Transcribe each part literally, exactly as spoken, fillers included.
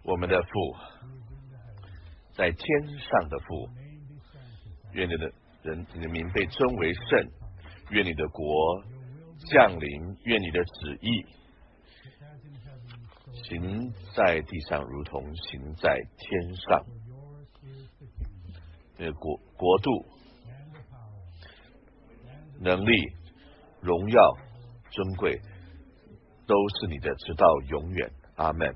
我们的父，在天上的父，愿你的人你的名被尊为圣，愿你的国降临，愿你的旨意行在地上如同行在天上。你的国国度、能力、荣耀、尊贵都是你的，直到永远。阿们。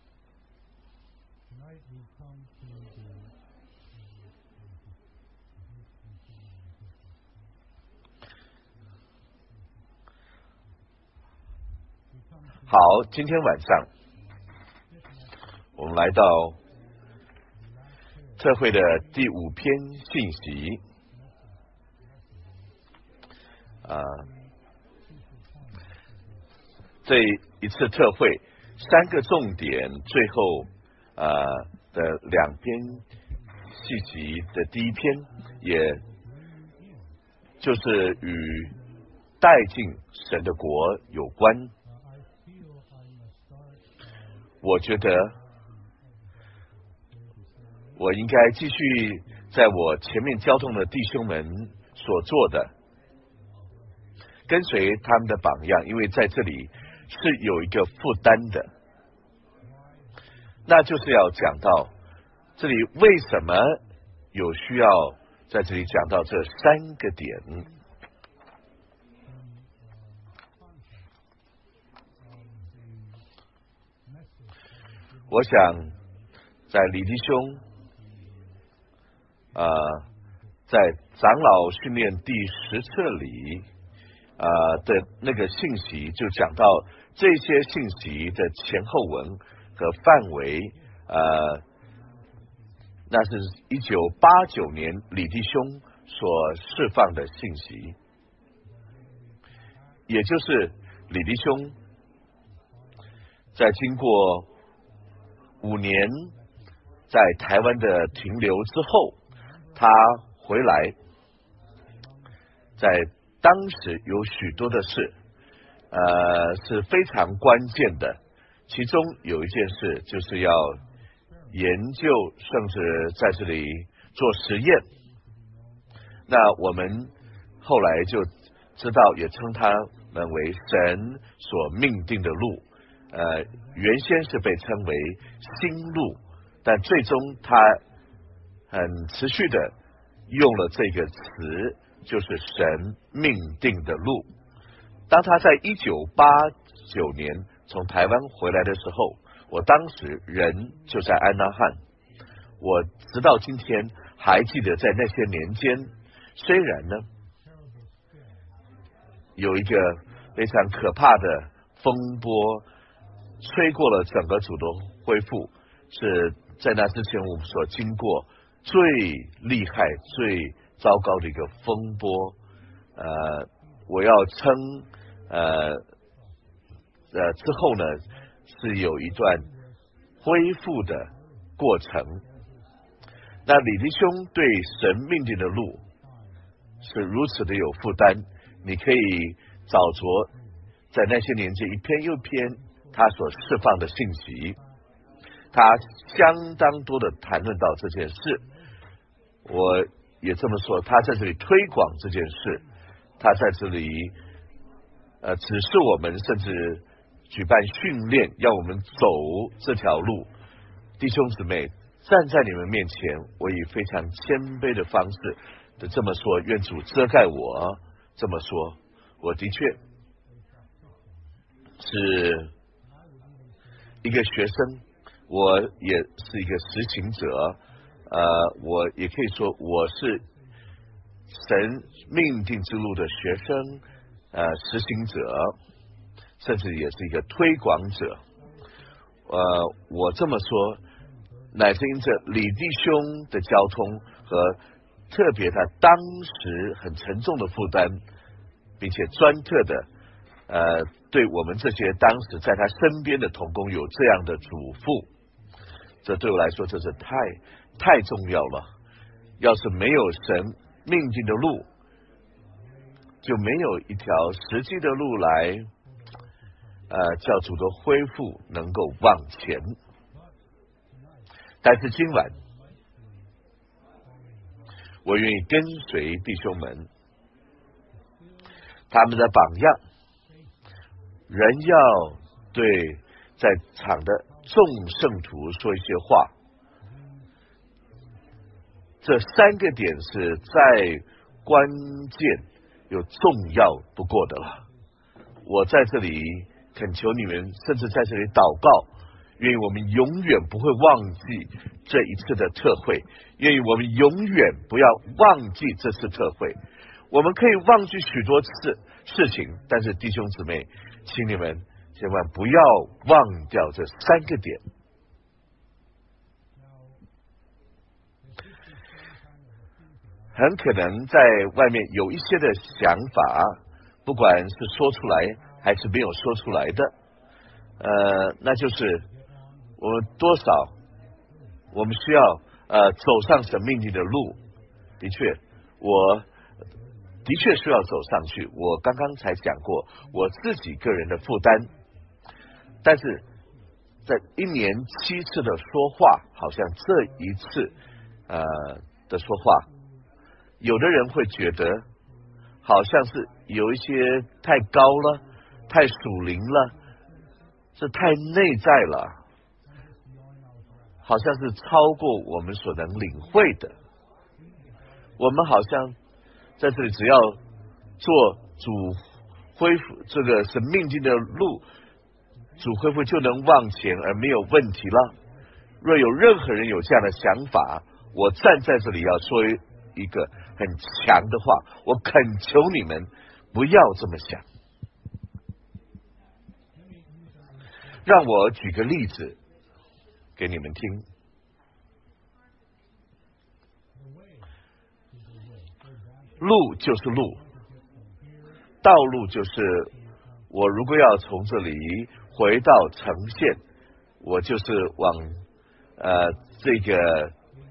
好，今天晚上我们来到特会的第五篇信息啊，这一次特会三个重点，最后啊的两篇信息的第一篇，也就是与带进神的国有关。我觉得我应该继续在我前面交通的弟兄们所做的，跟随他们的榜样，因为在这里是有一个负担的，那就是要讲到这里为什么有需要在这里讲到这三个点。我想在李弟兄啊、呃，在长老训练第十册里啊、呃、的那个信息，就讲到这些信息的前后文和范围，呃，那是一九八九年李弟兄所释放的信息，也就是李弟兄在经过五年在台湾的停留之后，他回来，在当时有许多的事呃是非常关键的，其中有一件事就是要研究，甚至在这里做实验。那我们后来就知道，也称他们为神所命定的路，呃原先是被称为新路，但最终他很持续的用了这个词，就是神命定的路。当他在一九八九年从台湾回来的时候，我当时人就在安纳汉，我直到今天还记得，在那些年间，虽然呢有一个非常可怕的风波吹过了整个主的恢复，是在那之前我们所经过最厉害最糟糕的一个风波。呃我要称呃呃之后呢是有一段恢复的过程。那李弟兄对神命定的路是如此的有负担，你可以找着在那些年间一篇又篇他所释放的信息，他相当多的谈论到这件事。我也这么说，他在这里推广这件事，他在这里呃指示我们，甚至举办训练，要我们走这条路。弟兄姊妹，站在你们面前，我以非常谦卑的方式的这么说，愿主遮盖我这么说，我的确是一个学生，我也是一个实行者，呃，我也可以说我是神命定之路的学生，呃，实行者，甚至也是一个推广者。呃，我这么说，乃是因着李弟兄的交通和特别他当时很沉重的负担，并且专特的呃，对我们这些当时在他身边的同工有这样的嘱咐，这对我来说这是太太重要了。要是没有神命定的路，就没有一条实际的路来呃，叫主的恢复能够往前。 但是今晚我愿意跟随弟兄们他们的榜样，人要对在场的众圣徒说一些话。这三个点是再关键又重要不过的了。我在这里恳求你们，甚至在这里祷告，愿意我们永远不会忘记这一次的特会，愿意我们永远不要忘记这次特会。我们可以忘记许多事事情，但是弟兄姊妹，请你们千万不要忘掉这三个点。很可能在外面有一些的想法，不管是说出来还是没有说出来的，呃，那就是我们多少我们需要呃走上神命令的路。的确，我的确需要走上去。我刚刚才讲过我自己个人的负担，但是在一年七次的说话，好像这一次呃的说话，有的人会觉得好像是有一些太高了，太属灵了，是太内在了，好像是超过我们所能领会的。我们好像在这里只要做主恢复这个是命定的路，主恢复就能往前而没有问题了。若有任何人有这样的想法，我站在这里要说一个很强的话，我恳求你们不要这么想。让我举个例子给你们听。路就是路，道路就是我如果要从这里回到城县，我就是往呃这个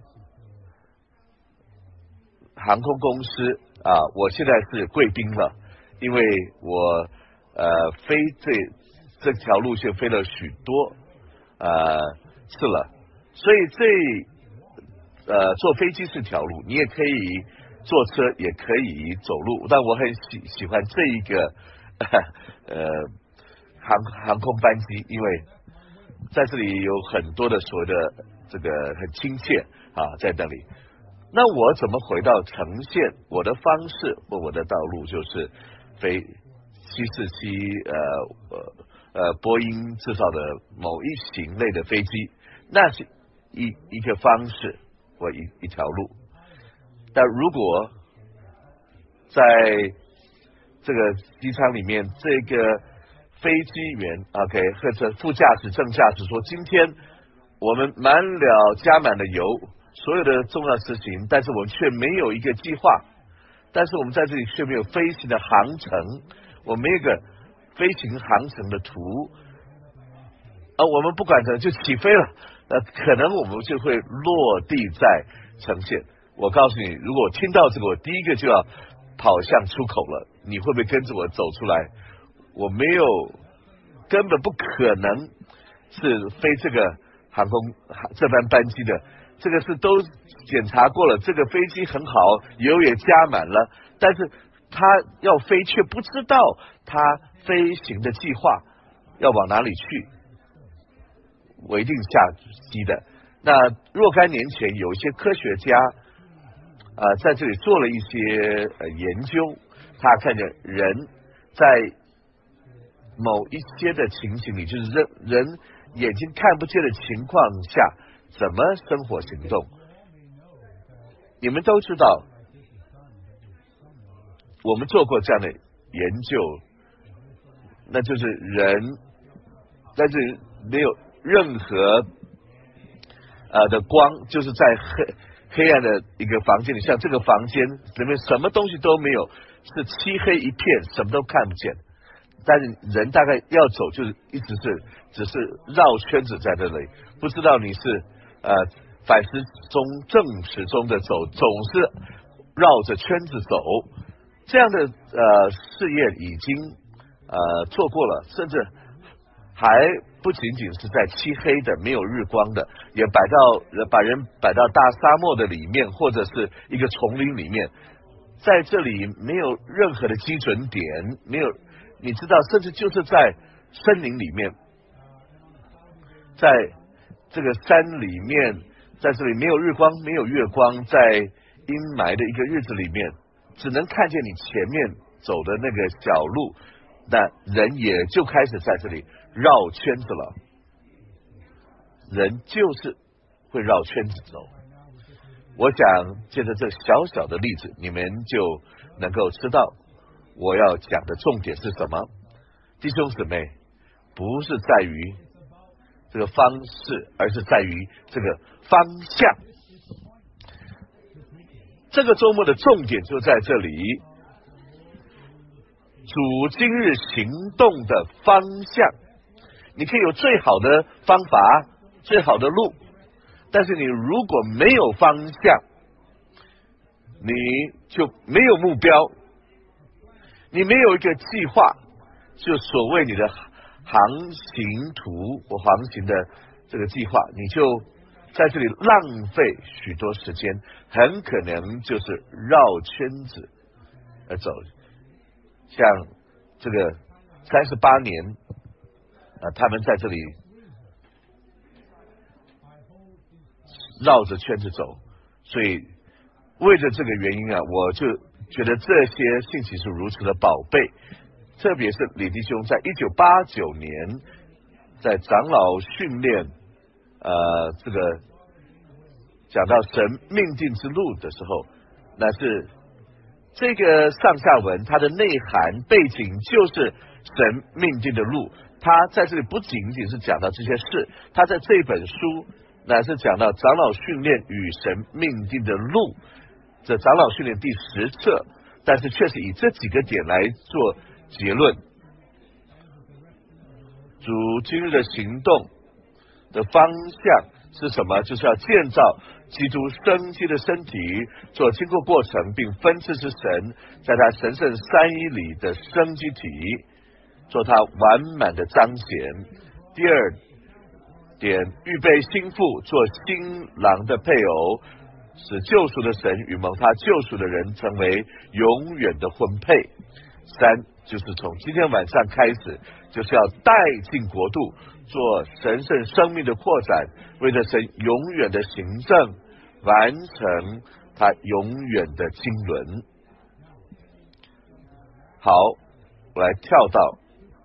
航空公司啊，我现在是贵宾了，因为我呃飞这这条路线飞了许多呃次了，所以这呃坐飞机是条路，你也可以坐车，也可以走路，但我很喜喜欢这一个呃航航空班机，因为在这里有很多的所谓的这个很亲切啊在那里。那我怎么回到呈现我的方式或我的道路，就是飞七四七呃呃呃波音制造的某一型类的飞机，那是一一个方式或一一条路。但如果在这个机舱里面，这个飞机员 OK 或者副驾驶正驾驶说，今天我们满了加满了油，所有的重要事情，但是我们却没有一个计划，但是我们在这里却没有飞行的航程，我们没有一个飞行航程的图，而我们不管怎就起飞了，那可能我们就会落地在呈现。我告诉你，如果我听到这个，我第一个就要跑向出口了。你会不会跟着我走出来？我没有，根本不可能是飞这个航空这班班机的。这个是都检查过了，这个飞机很好，油也加满了，但是他要飞却不知道他飞行的计划要往哪里去。我一定下机的。那若干年前有一些科学家呃，在这里做了一些呃研究，他看见人在某一些的情形里，就是人人眼睛看不见的情况下，怎么生活行动。你们都知道，我们做过这样的研究，那就是人在这里没有任何呃的光，就是在黑。黑暗的一个房间里，像这个房间里面什么东西都没有，是漆黑一片，什么都看不见。但是人大概要走，就是一直是只是绕圈子在这里，不知道你是呃反时钟正时钟的走，总是绕着圈子走。这样的呃试验已经呃做过了，甚至还不仅仅是在漆黑的没有日光的，也摆到把人摆到大沙漠的里面，或者是一个丛林里面，在这里没有任何的基准点，没有，你知道，甚至就是在森林里面，在这个山里面，在这里没有日光没有月光，在阴霾的一个日子里面，只能看见你前面走的那个小路，那人也就开始在这里绕圈子了，人就是会绕圈子走。我想借着这小小的例子，你们就能够知道我要讲的重点是什么。弟兄姊妹，不是在于这个方式，而是在于这个方向。这个周末的重点就在这里，主今日行动的方向。你可以有最好的方法，最好的路，但是你如果没有方向，你就没有目标，你没有一个计划，就所谓你的航行图或航行的这个计划，你就在这里浪费许多时间，很可能就是绕圈子而走。像这个三十八年啊，他们在这里绕着圈子走，所以为着这个原因啊，我就觉得这些信息是如此的宝贝。特别是李弟兄在一九八九年在长老训练呃这个讲到神命定之路的时候，那是这个上下文它的内涵背景就是神命定的路。他在这里不仅仅是讲到这些事，他在这本书乃是讲到长老训练与神命定的路，这长老训练第十册，但是确实以这几个点来做结论。主今日的行动的方向是什么？就是要建造基督生机的身体，做经过过程并分赐之神在他神圣三一里的生机体，做他完满的彰显。第二点，预备新妇做新郎的配偶，使救赎的神与蒙他救赎的人成为永远的婚配。三，就是从今天晚上开始，就是要带进国度，做神圣生命的扩展，为了神永远的行政，完成他永远的经纶。好，我来跳到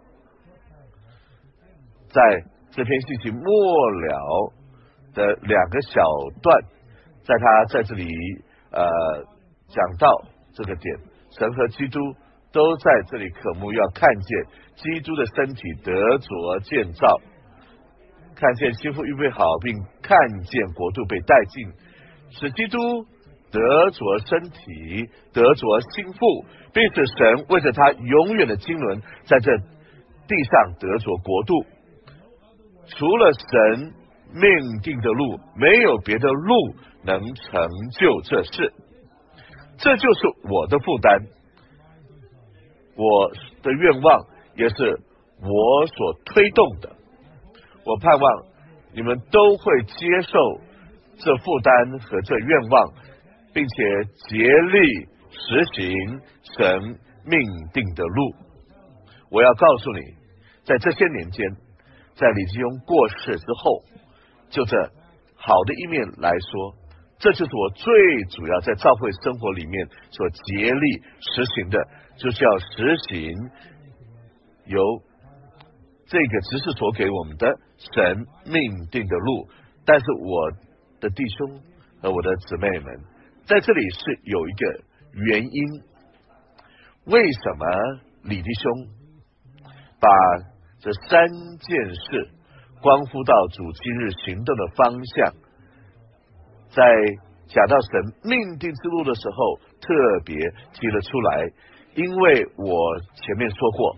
在这篇信息末了的两个小段，在他在这里呃讲到这个点，神和基督都在这里渴慕要看见基督的身体得着建造，看见新妇预备好，并看见国度被带进，使基督得着身体，得着新妇，并使神为着他永远的经纶在这地上得着国度。除了神命定的路，没有别的路能成就这事。这就是我的负担，我的愿望，也是我所推动的。我盼望你们都会接受这负担和这愿望，并且竭力实行神命定的路。我要告诉你，在这些年间，在李基庸过世之后，就这好的一面来说，这就是我最主要在教会生活里面所竭力实行的，就是要实行由这个执事所给我们的神命定的路。但是我的弟兄和我的姊妹们，在这里是有一个原因，为什么李弟兄把这三件事关乎到主今日行动的方向，在讲到神命定之路的时候特别提了出来。因为我前面说过，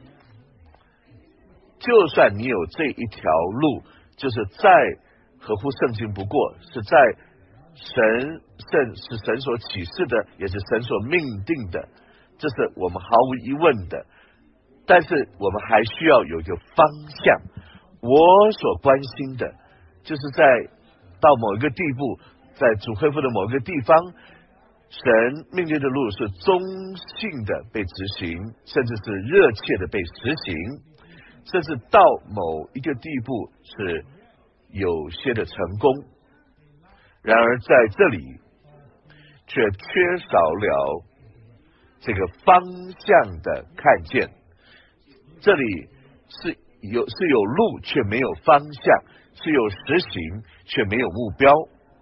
就算你有这一条路，就是再合乎圣经不过，是在神圣是神所启示的，也是神所命定的，这是我们毫无疑问的。但是我们还需要有一个方向， 我所关心的，就是在到某一个地步，在主恢复的某一个地方，神命令的路是忠信的被执行，甚至是热切的被实行，甚至到某一个地步是有些的成功。然而在这里却缺少了这个方向的看见，这里是有是有路却没有方向，是有实行却没有目标。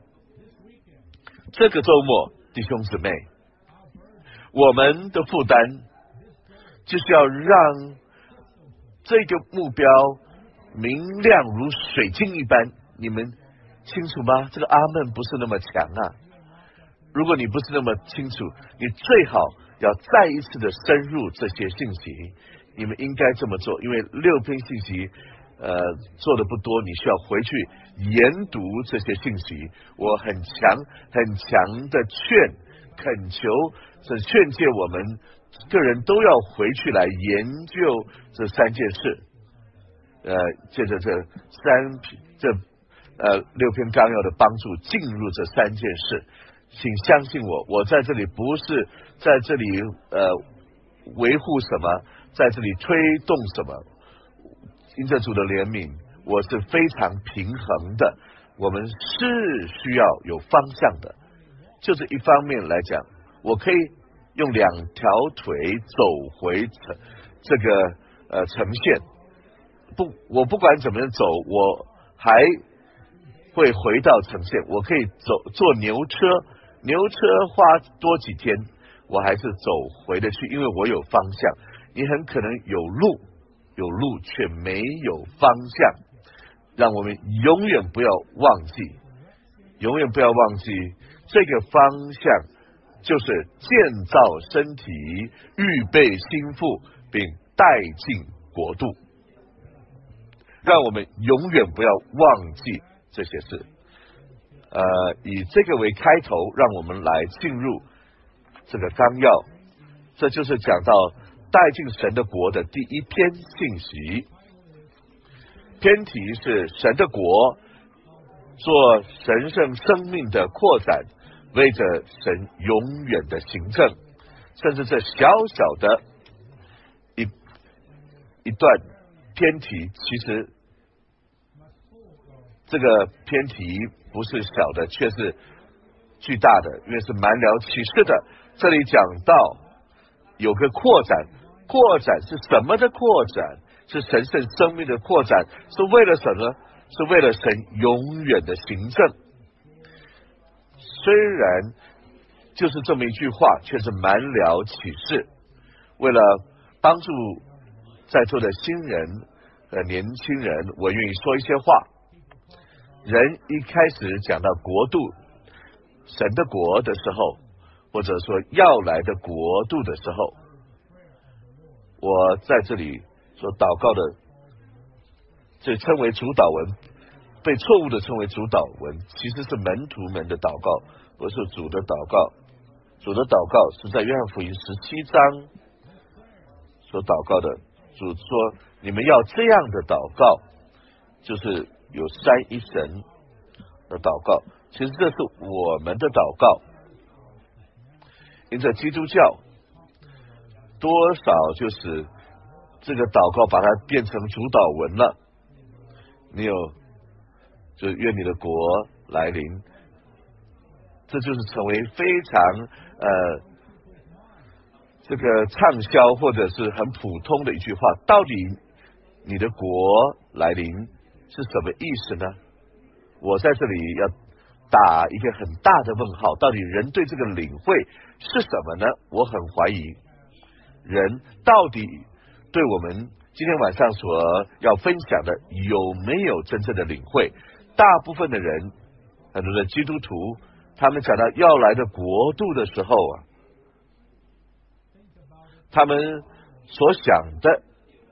这个周末，弟兄姊妹，我们的负担就是要让这个目标明亮如水晶一般。你们清楚吗？这个阿们不是那么强啊。如果你不是那么清楚，你最好要再一次的深入这些信息。你们应该这么做，因为六篇信息呃做的不多，你需要回去研读这些信息。我很强很强的劝恳求这劝诫我们个人都要回去来研究这三件事，呃借着这三这呃六篇纲要的帮助进入这三件事。请相信我，我在这里不是在这里呃维护什么，在这里推动什么。因着主的怜悯，我是非常平衡的。我们是需要有方向的。就是一方面来讲，我可以用两条腿走回城这个呃呈现，不，我不管怎么样走，我还会回到呈现。我可以走坐牛车，牛车花多几天，我还是走回得去，因为我有方向。你很可能有路，有路却没有方向。让我们永远不要忘记，永远不要忘记这个方向，就是建造身体，预备心腹，并带进国度。让我们永远不要忘记这些事。呃，以这个为开头，让我们来进入这个纲要。这就是讲到带进神的国的第一篇信息。篇题是神的国做神圣生命的扩展，为着神永远的行政。甚至这小小的一一段篇题，其实这个篇题不是小的，却是巨大的，因为是蛮了启示的。这里讲到有个扩展，扩展是什么的扩展？是神圣生命的扩展，是为了什么？是为了神永远的行政。虽然就是这么一句话，却是蛮了启示。为了帮助在座的新人和年轻人，我愿意说一些话。人一开始讲到国度，神的国的时候，或者说要来的国度的时候，我在这里所祷告的，这称为主导文，被错误的称为主导文，其实是门徒们的祷告，不是主的祷告。主的祷告是在约翰福音十七章所祷告的。主说：“你们要这样的祷告，就是有三一神的祷告。”其实这是我们的祷告。因着基督教多少就是这个祷告把它变成主导文了。你有就愿你的国来临，这就是成为非常呃这个畅销或者是很普通的一句话。到底你的国来临是什么意思呢？我在这里要打一个很大的问号。到底人对这个领会是什么呢？我很怀疑人到底对我们今天晚上所要分享的有没有真正的领会。大部分的人，很多的基督徒，他们讲到要来的国度的时候啊，他们所想的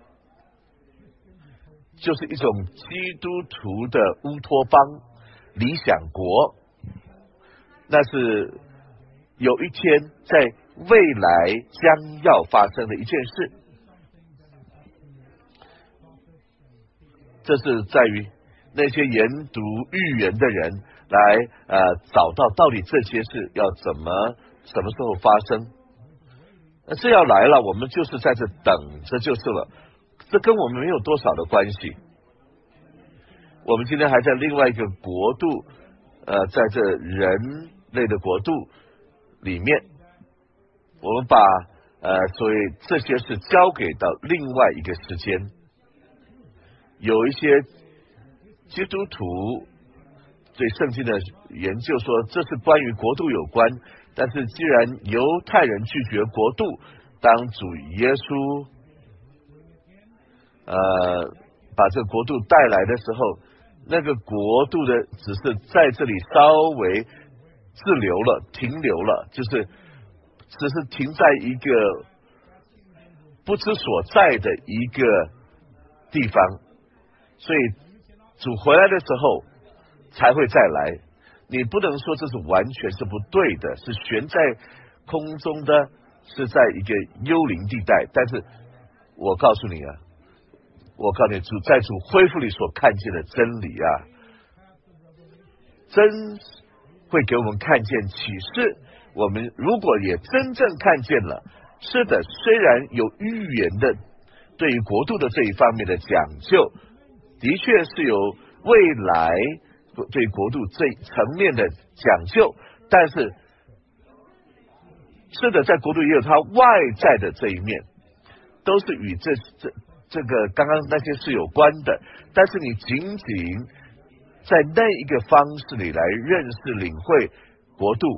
就是一种基督徒的乌托邦理想国，那是有一天在未来将要发生的一件事。 这是在于那些研读预言的人来呃找到到底这些事要怎么什么时候发生。那这要来了，我们就是在这等着就是了，这跟我们没有多少的关系。我们今天还在另外一个国度，呃，在这人类的国度里面，我们把呃所谓这些事交给到另外一个时间。有一些基督徒对圣经的研究说，这是关于国度有关，但是既然犹太人拒绝国度，当主耶稣呃把这个国度带来的时候，那个国度的只是在这里稍微滞留了，停留了，就是只是停在一个不知所在的一个地方，所以主回来的时候才会再来。你不能说这是完全是不对的，是悬在空中的，是在一个幽灵地带。但是我告诉你啊，我告诉你，主在主恢复里所看见的真理啊，真会给我们看见启示。我们如果也真正看见了，是的，虽然有预言的对于国度的这一方面的讲究，的确是有未来对国度这层面的讲究，但是是的，在国度也有它外在的这一面，都是与这这这个刚刚那些是有关的。但是你仅仅在那一个方式里来认识领会国度，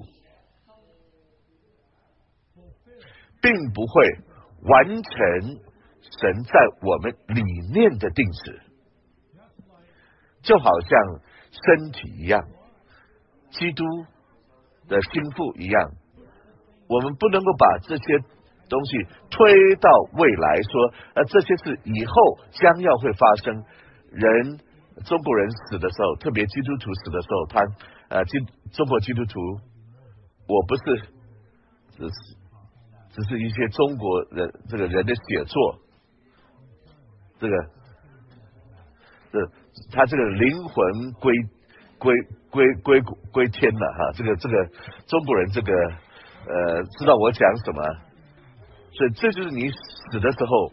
并不会完成神在我们里面的定旨。就好像身体一样，基督的心腹一样，我们不能够把这些东西推到未来，说呃这些是以后将要会发生。人中国人死的时候，特别基督徒死的时候，他呃基中国基督徒，我不是只是只是一些中国人这个人的写作，这个这他这个灵魂归归归归归天了哈，这个这个中国人这个呃知道我讲什么，所以这就是你死的时候，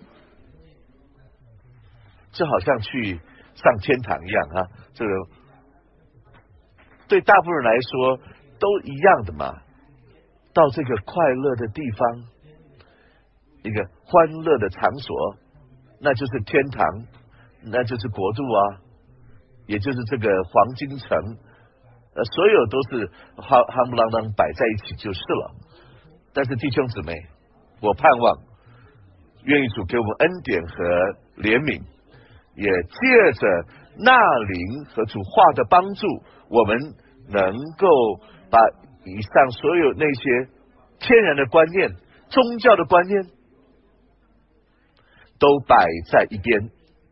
就好像去上天堂一样哈，这个对大部分人来说都一样的嘛。到这个快乐的地方，一个欢乐的场所，那就是天堂，那就是国度啊，也就是这个黄金城，呃，所有都是夯夯不啷当摆在一起就是了。但是弟兄姊妹，我盼望愿意主给我们恩典和怜悯，也借着那灵和主话的帮助，我们能够把以上所有那些天然的观念、宗教的观念都摆在一边，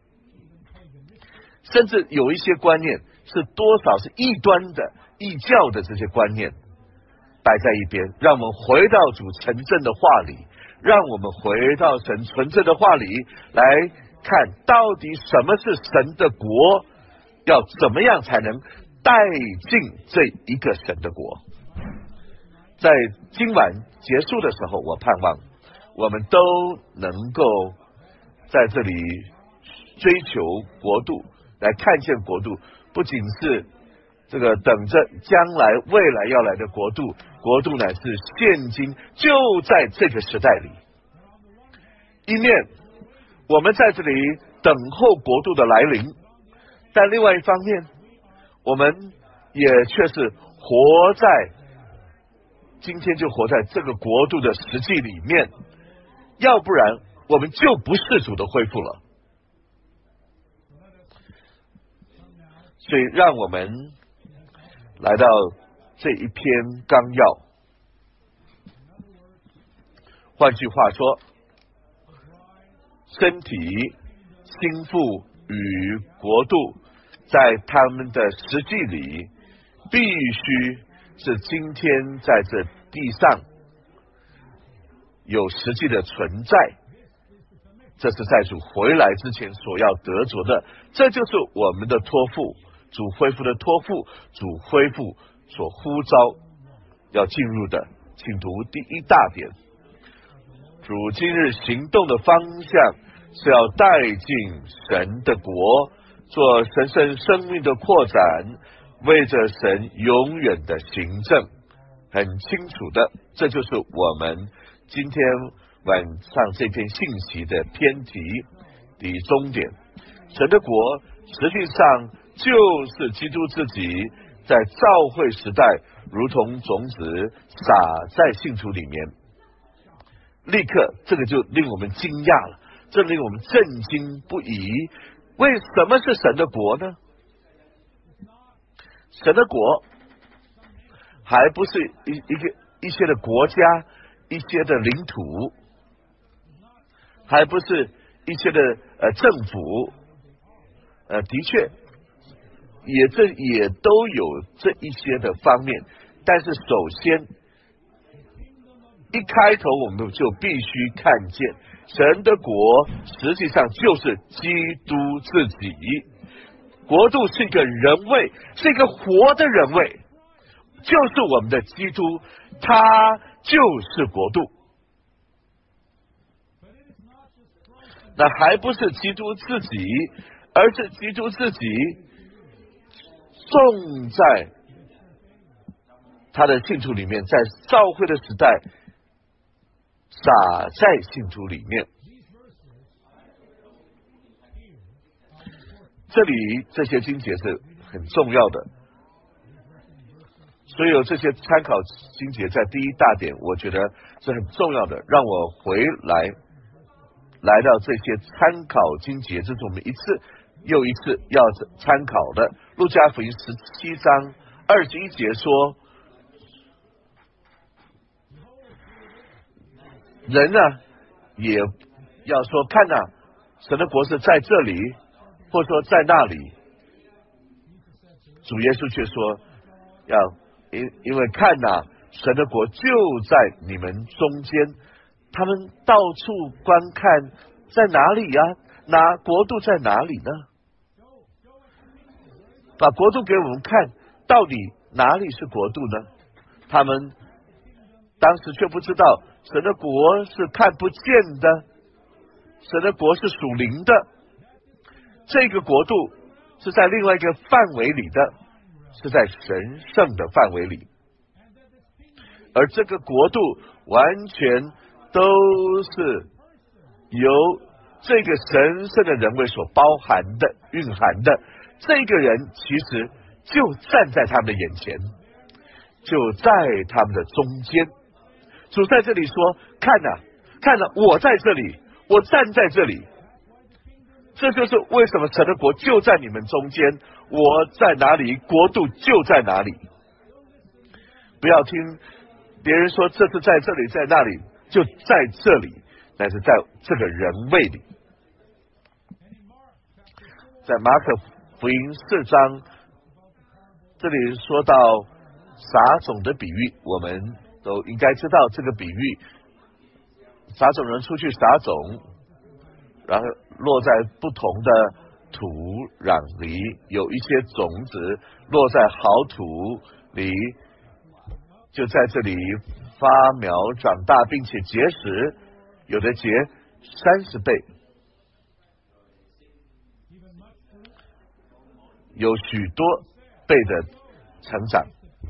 甚至有一些观念是多少是异端的、异教的这些观念摆在一边，让我们回到主纯正的话里，让我们回到神纯正的话里来看，到底什么是神的国，要怎么样才能带进这一个神的国。在今晚结束的时候，我盼望我们都能够在这里追求国度，来看见国度，不仅是这个等着将来未来要来的国度，国度乃是现今就在这个时代里。一面我们在这里等候国度的来临，但另外一方面，我们也却是活在今天就活在这个国度的实际里面，要不然我们就不是主的恢复了。所以让我们来到这一篇纲要，换句话说，身体、心腹与国度在他们的实际里必须是今天在这地上有实际的存在， 这是在主回来之前所要得着的，这就是我们的托付，主恢复的托付，主恢复所呼召要进入的。请读第一大点，主今日行动的方向是要带进神的国，做神圣生命的扩展，为着神永远的行政。很清楚的，这就是我们今天晚上这篇信息的篇题的终点。神的国实际上就是基督自己在召会时代如同种子撒在信徒里面，立刻这个就令我们惊讶了，这令我们震惊不已。为什么是神的国呢？神的国还不是一一个一些的国家，一些的领土，还不是一些的呃政府，呃的确也这也都有这一些的方面，但是首先一开头我们就必须看见神的国实际上就是基督自己，国度是一个人位，是一个活的人位，就是我们的基督，他就是国度。那还不是基督自己，而是基督自己种在他的信徒里面，在召会的时代撒在信徒里面。这里这些经节是很重要的，所以有这些参考经节在第一大点，我觉得是很重要的，让我回来来到这些参考经节，这是我们一次又一次要参考的。路加福音十七章二十一节说，人呢也要说，看啊，神的国是在这里，或者说在那里。主耶稣却说，要因因为看啊，神的国就在你们中间。他们到处观看，在哪里呀、啊？哪国度在哪里呢？把国度给我们看，到底哪里是国度呢？他们当时却不知道，神的国是看不见的，神的国是属灵的，这个国度是在另外一个范围里的，是在神圣的范围里，而这个国度完全都是由这个神圣的人位所包含的、蕴含的。这个人其实就站在他们的眼前，就在他们的中间。主在这里说，看啊，看啊，我在这里，我站在这里。这就是为什么神的国就在你们中间，我在哪里，国度就在哪里。不要听别人说这是在这里，在那里，就在这里，但是在这个人位里。在马可福音四章这里说到撒种的比喻，我们都应该知道这个比喻，撒种人出去撒种，然后落在不同的土壤里，有一些种子落在好土里，就在这里发苗长大，并且结实，有的结三十倍，有许多倍的成长。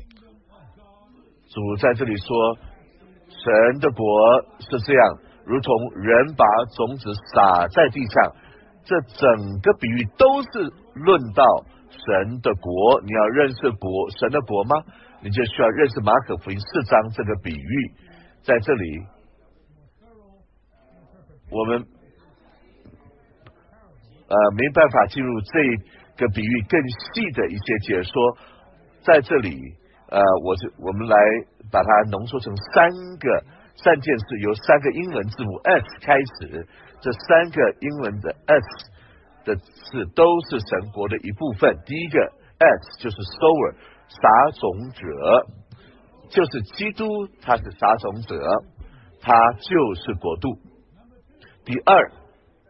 主在这里说，神的国是这样，如同人把种子撒在地上。这整个比喻都是论到神的国。你要认识国神的国吗？你就需要认识马可福音四章这个比喻。在这里我们呃没办法进入这个比喻更细的一些解说。在这里呃我是我们来把它浓缩成三个三件事，由三个英文字母 S 开始，这三个英文的 S 的字都是神国的一部分。第一个 S 就是 sower， 撒种者，就是基督，他是撒种者，他就是国度。第二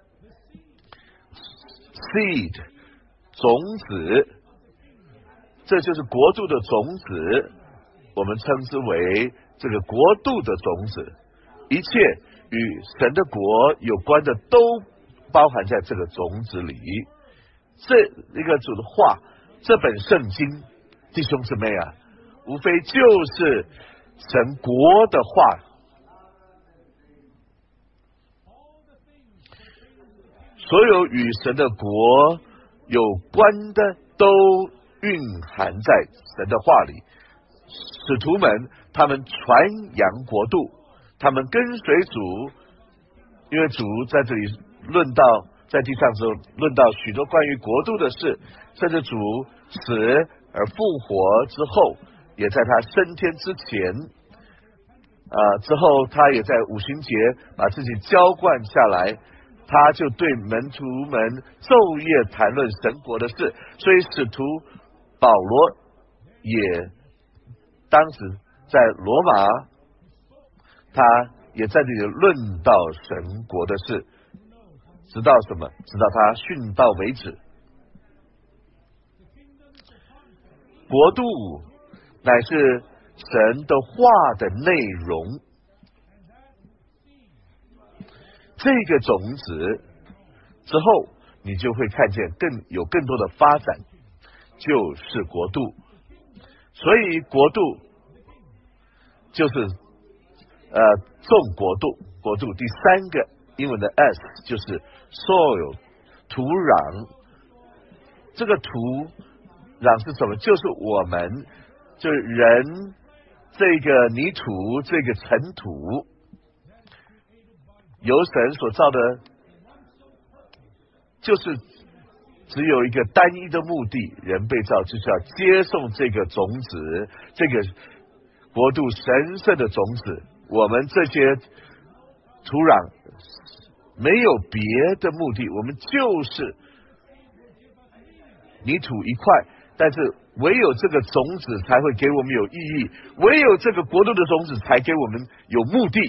seed 种子，这就是国度的种子，我们称之为这个国度的种子。一切与神的国有关的都包含在这个种子里。这一个主的话，这本圣经，弟兄姊妹啊，无非就是神国的话。所有与神的国有关的都蕴含在神的话里。使徒们他们传扬国度，他们跟随主，因为主在这里论到在地上时候论到许多关于国度的事，甚至主死而复活之后，也在他升天之前啊之后，他也在五旬节把自己浇灌下来，他就对门徒们昼夜谈论神国的事。所以使徒保罗也当时在罗马，他也在这里论到神国的事，直到什么？直到他殉道为止。国度乃是神的话的内容，这个种子之后，你就会看见更有更多的发展，就是国度。所以国度就是呃种国度，国度第三个英文的 S 就是 soil 土壤。这个土壤是什么？就是我们就是人这个泥土，这个尘土，由神所造的，就是只有一个单一的目的，人被造就是要接送这个种子，这个国度神圣的种子。我们这些土壤没有别的目的，我们就是泥土一块，但是唯有这个种子才会给我们有意义，唯有这个国度的种子才给我们有目的。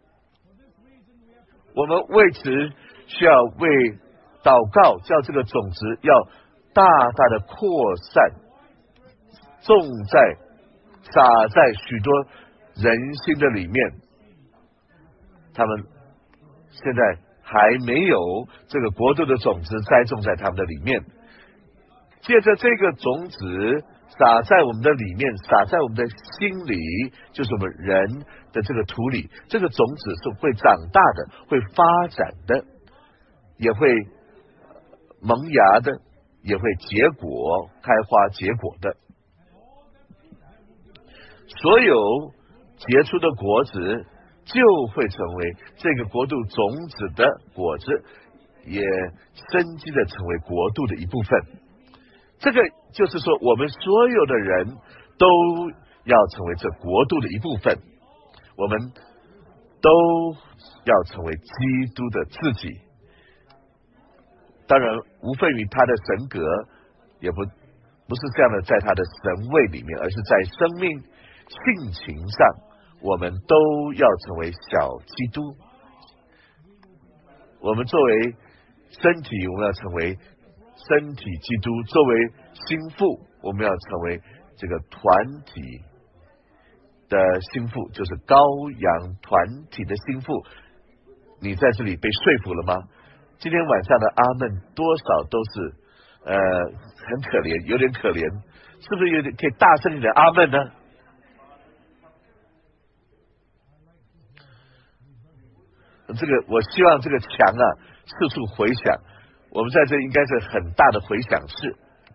我们为此需要为祷告，叫这个种子要大大的扩散，种在撒在许多人心的里面。他们现在还没有这个国度的种子栽种在他们的里面，借着这个种子撒在我们的里面，撒在我们的心里，就是我们人的这个土里，这个种子是会长大的，会发展的，也会萌芽的，也会结果，开花结果的。所有结出的果子就会成为这个国度种子的果子，也生机的成为国度的一部分。这个就是说，我们所有的人都要成为这国度的一部分，我们都要成为基督的自己。当然无非于他的神格，也不不是这样的，在他的神位里面，而是在生命性情上，我们都要成为小基督。我们作为身体，我们要成为身体基督；作为心腹，我们要成为这个团体的心腹，就是羔羊团体的心腹。你在这里被说服了吗？今天晚上的阿们多少都是呃很可怜，有点可怜，是不是有点可以大声一点阿们呢？这个我希望这个墙啊四处回响，我们在这应该是很大的回响室。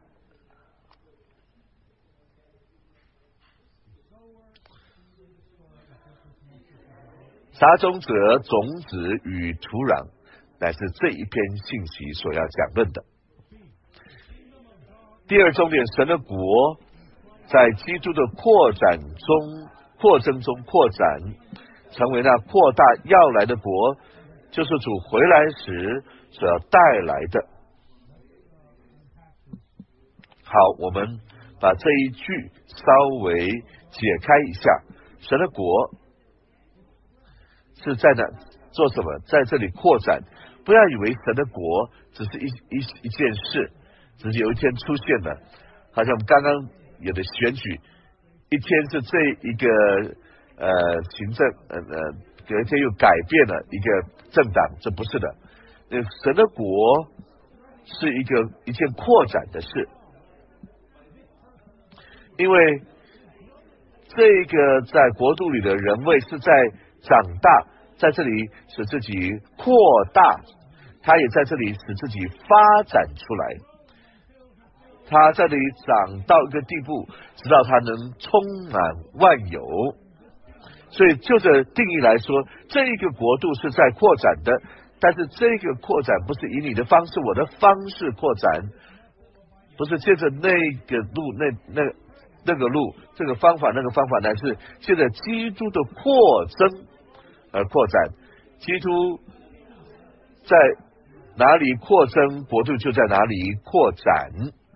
撒种者种子与土壤，乃是这一篇信息所要讲论的。第二重点，神的国在基督的扩展中、扩增中扩展，成为那扩大要来的国，就是主回来时所要带来的。好，我们把这一句稍微解开一下。神的国是在哪做什么？在这里扩展。 不要以为神的国只是一一一件事，只是有一天出现了，好像我们刚刚有的选举，一天是这一个呃行政呃呃，隔一天又改变了一个政党，这不是的。呃，神的国是一个一件扩展的事，因为这个在国度里的人位是在长大，在这里使自己扩大，他也在这里使自己发展出来，他在这里长到一个地步，直到他能充满万有。所以就这定义来说，这一个国度是在扩展的，但是这个扩展不是以你的方式我的方式扩展，不是借着那个路那那那个路这个方法那个方法，乃是借着基督的扩增而扩展。基督在哪里扩增，国度就在哪里扩展。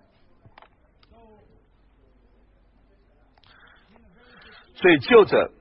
所以就着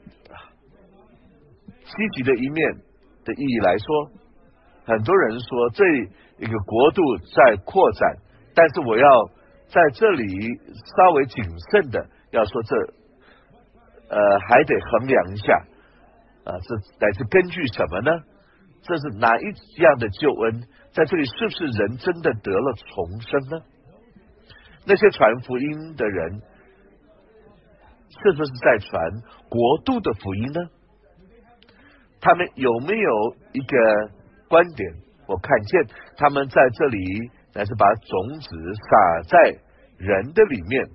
积极的一面的意义来说，很多人说这一个国度在扩展，但是我要在这里稍微谨慎的要说这呃还得衡量一下啊，这乃是根据什么呢？这是哪一样的救恩？在这里是不是人真的得了重生呢？那些传福音的人是不是在传国度的福音呢？他们有没有一个观点？我看见他们在这里乃是把种子撒在人的里面，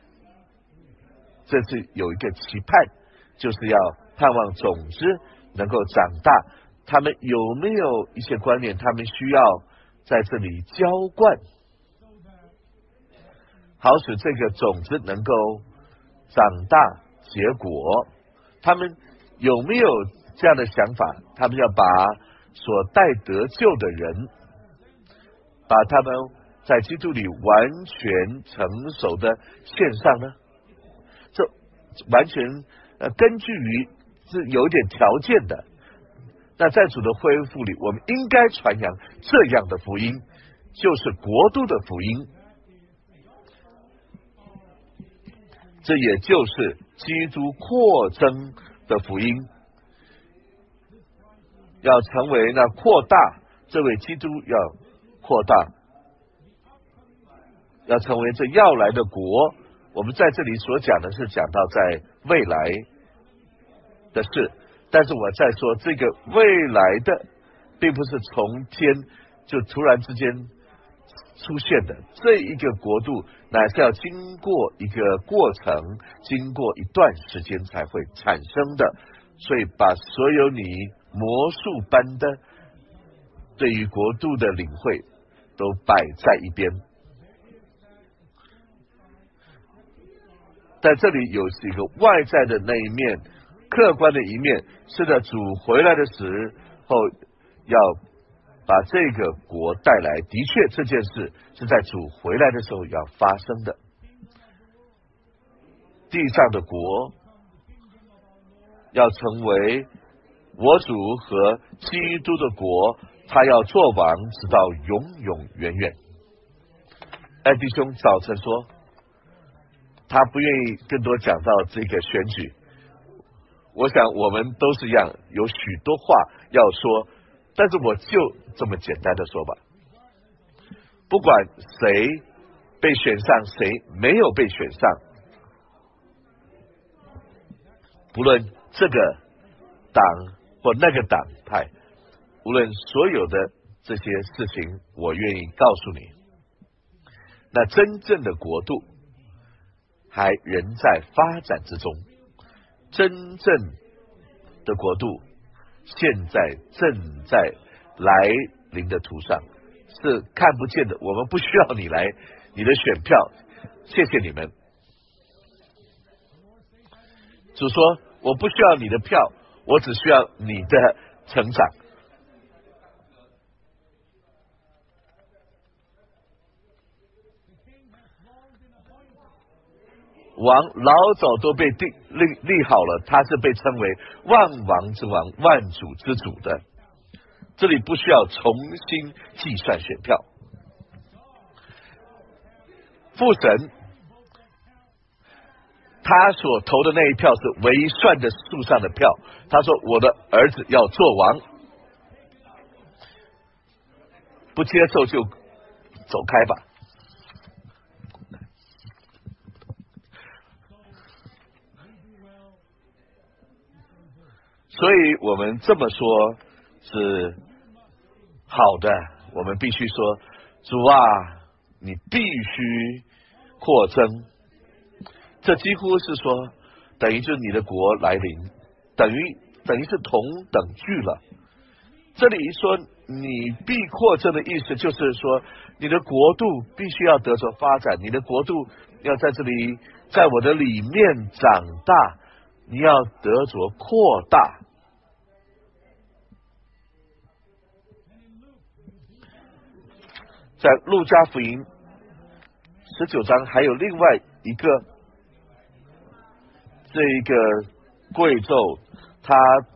这是有一个期盼，就是要盼望种子能够长大。他们有没有一些观念？他们需要在这里浇灌，好使这个种子能够长大结果。他们有没有这样的想法？他们要把所带得救的人，把他们在基督里完全成熟的献上呢？这完全呃根据于是有一点条件的。那在主的恢复里，我们应该传扬这样的福音，就是国度的福音，这也就是基督扩增的福音，要成为那扩大，这位基督要扩大，要成为这要来的国。我们在这里所讲的是讲到在未来的事，但是我在说这个未来的并不是从天就突然之间出现的，这一个国度乃是要经过一个过程，经过一段时间才会产生的。所以把所有你魔术般的对于国度的领会都摆在一边。在这里有一个外在的那一面，客观的一面，是的，主回来的时候要把这个国带来，的确这件事是在主回来的时候要发生的。地上的国要成为我主和基督的国，他要做王直到永永远远。艾弟兄早晨说他不愿意更多讲到这个选举，我想我们都是一样，有许多话要说，但是我就这么简单的说吧，不管谁被选上，谁没有被选上，不论这个党或那个党派，无论所有的这些事情，我愿意告诉你，那真正的国度还仍在发展之中，真正的国度现在正在来临的途上，是看不见的，我们不需要你来你的选票，谢谢你们。主说我不需要你的票，我只需要你的成长。王老早都被定立立好了，他是被称为万王之王、万主之主的。 这里不需要重新计算选票。父神他所投的那一票是唯算的数上的票，他说我的儿子要做王，不接受就走开吧。所以我们这么说是好的，我们必须说，主啊，你必须扩增，这几乎是说等于就是你的国来临，等于等于是同等句了。这里说你必扩增的意思就是说，你的国度必须要得着发展，你的国度要在这里，在我的里面长大，你要得着扩大。在路加福音十九章还有另外一个这一个贵胄，他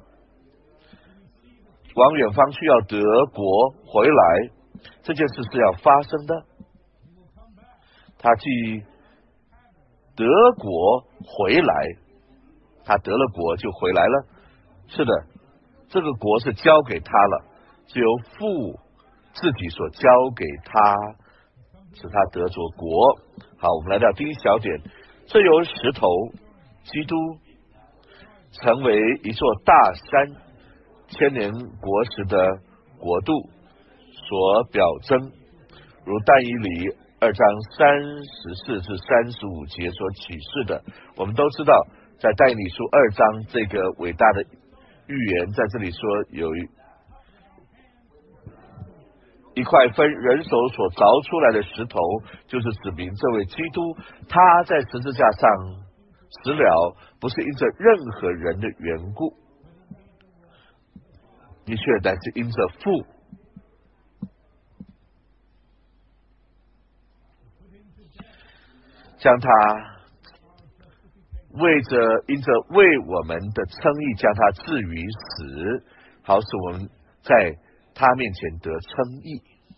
往远方去要得国回来，这件事是要发生的。他既得国回来，他得了国就回来了。是的，这个国是交给他了，是由父自己所交给他，使他得着国。好，我们来到第一小点，这由石头基督成为一座大山，千年国时的国度所表征，如但以理二章三十四至三十五节所启示的。我们都知道，在但以理书二章这个伟大的预言，在这里说有一一块分人手所凿出来的石头，就是指明这位基督，他在十字架上死了，不是因着任何人的缘故，的确乃是因着父。将他为着因着为我们的称义，将他置于死，好使我们在他面前得称义。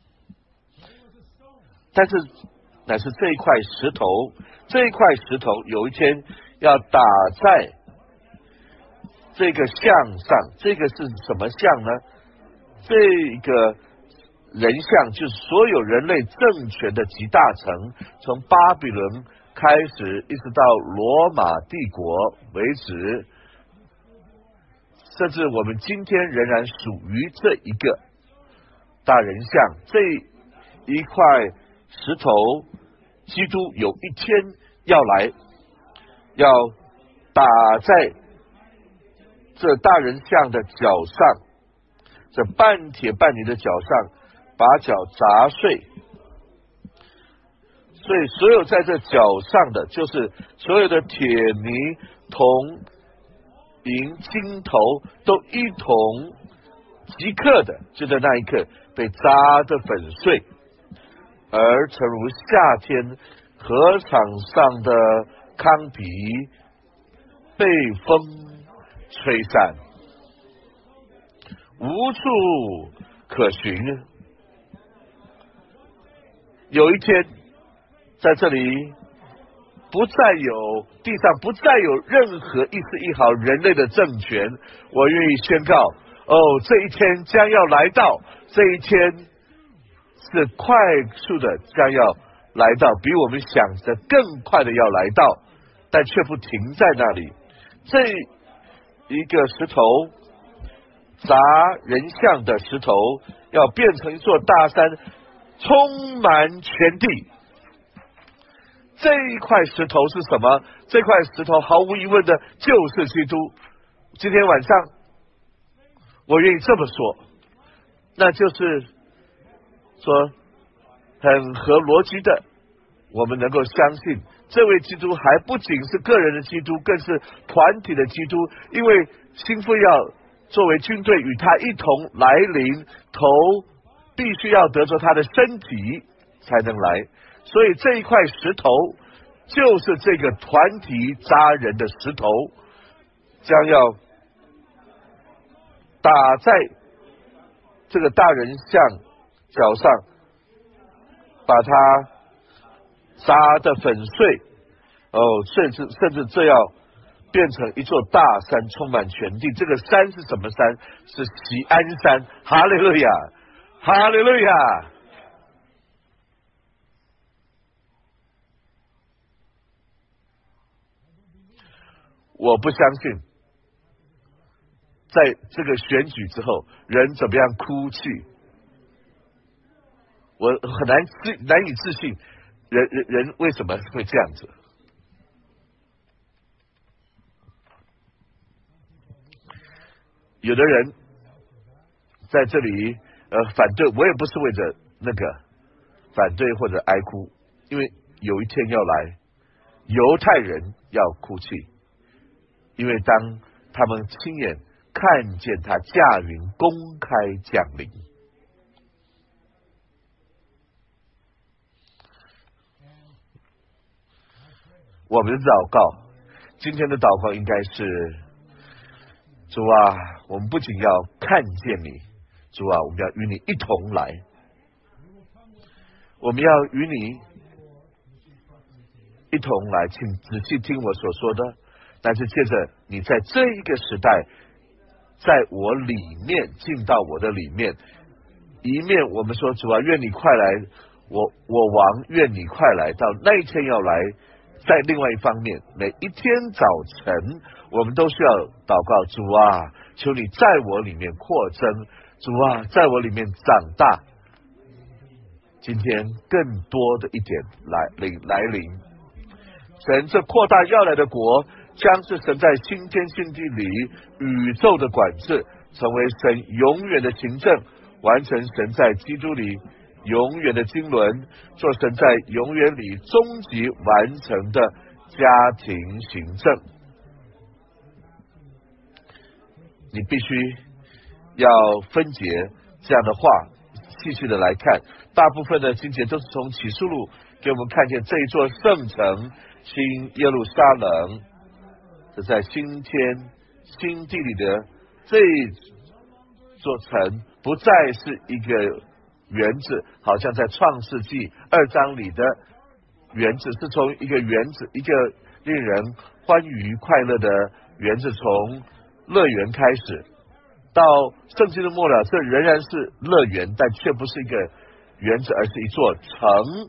但是乃是这一块石头，这一块石头有一天要打在这个像上。这个是什么像呢？这个人像就是所有人类政权的集大成，从巴比伦开始一直到罗马帝国为止，甚至我们今天仍然属于这一个大人像。这一块石头，基督有一天要来，要打在这大人像的脚上，这半铁半泥的脚上，把脚砸碎。所以所有在这脚上的，就是所有的铁泥铜银金头都一同即刻的，就在那一刻被砸得粉碎，而诚如夏天禾场上的糠皮被风吹散，无处可寻。有一天在这里不再有地上不再有任何一丝一毫人类的政权，我愿意宣告，哦，这一天将要来到，这一天是快速的将要来到，比我们想的更快的要来到，但却不停在那里。这一个石头砸人像的石头要变成一座大山，充满全地。这一块石头是什么？这块石头毫无疑问的就是基督。今天晚上我愿意这么说，那就是说很合逻辑的，我们能够相信这位基督还不仅是个人的基督，更是团体的基督，因为心腹要作为军队与他一同来临，头必须要得着他的身体才能来。所以这一块石头就是这个团体扎人的石头，将要打在这个大人像脚上，把它砸得粉碎，哦，甚至甚至这样变成一座大山，充满全地。这个山是什么山？是锡安山。哈利路亚，哈利路亚。我不相信，在这个选举之后，人怎么样哭泣？我很难自难以置信，人人人为什么会这样子？有的人在这里呃反对，我也不是为着那个反对或者哀哭，因为有一天要来，犹太人要哭泣，因为当他们亲眼看见他驾云公开降临。我们的祷告，今天的祷告应该是：主啊，我们不仅要看见你，主啊，我们要与你一同来，我们要与你一同来，请仔细听我所说的。但是借着你在这一个时代，在我里面进到我的里面，一面我们说主啊，愿你快来，我我王愿你快来，到那一天要来。在另外一方面，每一天早晨我们都需要祷告，主啊，求你在我里面扩增，主啊，在我里面长大。今天更多的一点来临来临，神这扩大要来的国，将是神在新天新地里宇宙的管制，成为神永远的行政，完成神在基督里永远的经纶，做神在永远里终极完成的家庭行政。你必须要分解这样的话，继续的来看。大部分的经节都是从启示录给我们看见这一座圣城新耶路撒冷，这在新天新地里的这座城，不再是一个园子，好像在创世纪二章里的园子，是从一个园子，一个令人欢愉快乐的园子，从乐园开始，到圣经的末了，这仍然是乐园，但却不是一个园子，而是一座城。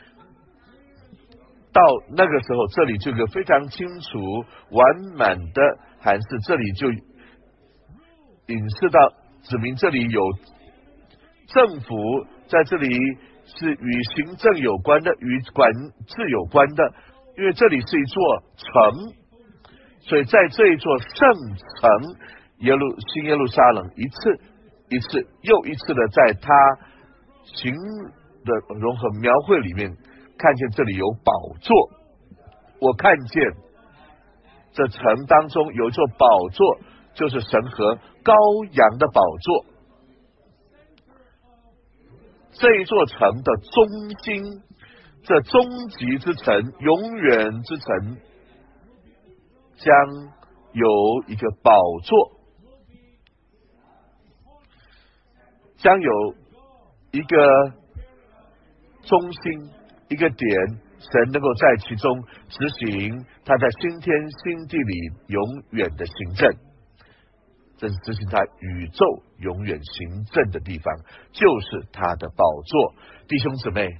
到那个时候，这里就有个非常清楚完满的函释，这里就引示到指明这里有政府，在这里是与行政有关的，与管制有关的，因为这里是一座城，所以在这一座圣城耶路新耶路撒冷，一次一次又一次的在他行的融合描绘里面，看见这里有宝座。我看见这城当中有一座宝座，就是神和羔羊的宝座。这一座城的中心，这终极之城，永远之城，将有一个宝座，将有一个中心，一个点，神能够在其中执行他在新天新地里永远的行政。这是执行他宇宙永远行政的地方，就是他的宝座。弟兄姊妹，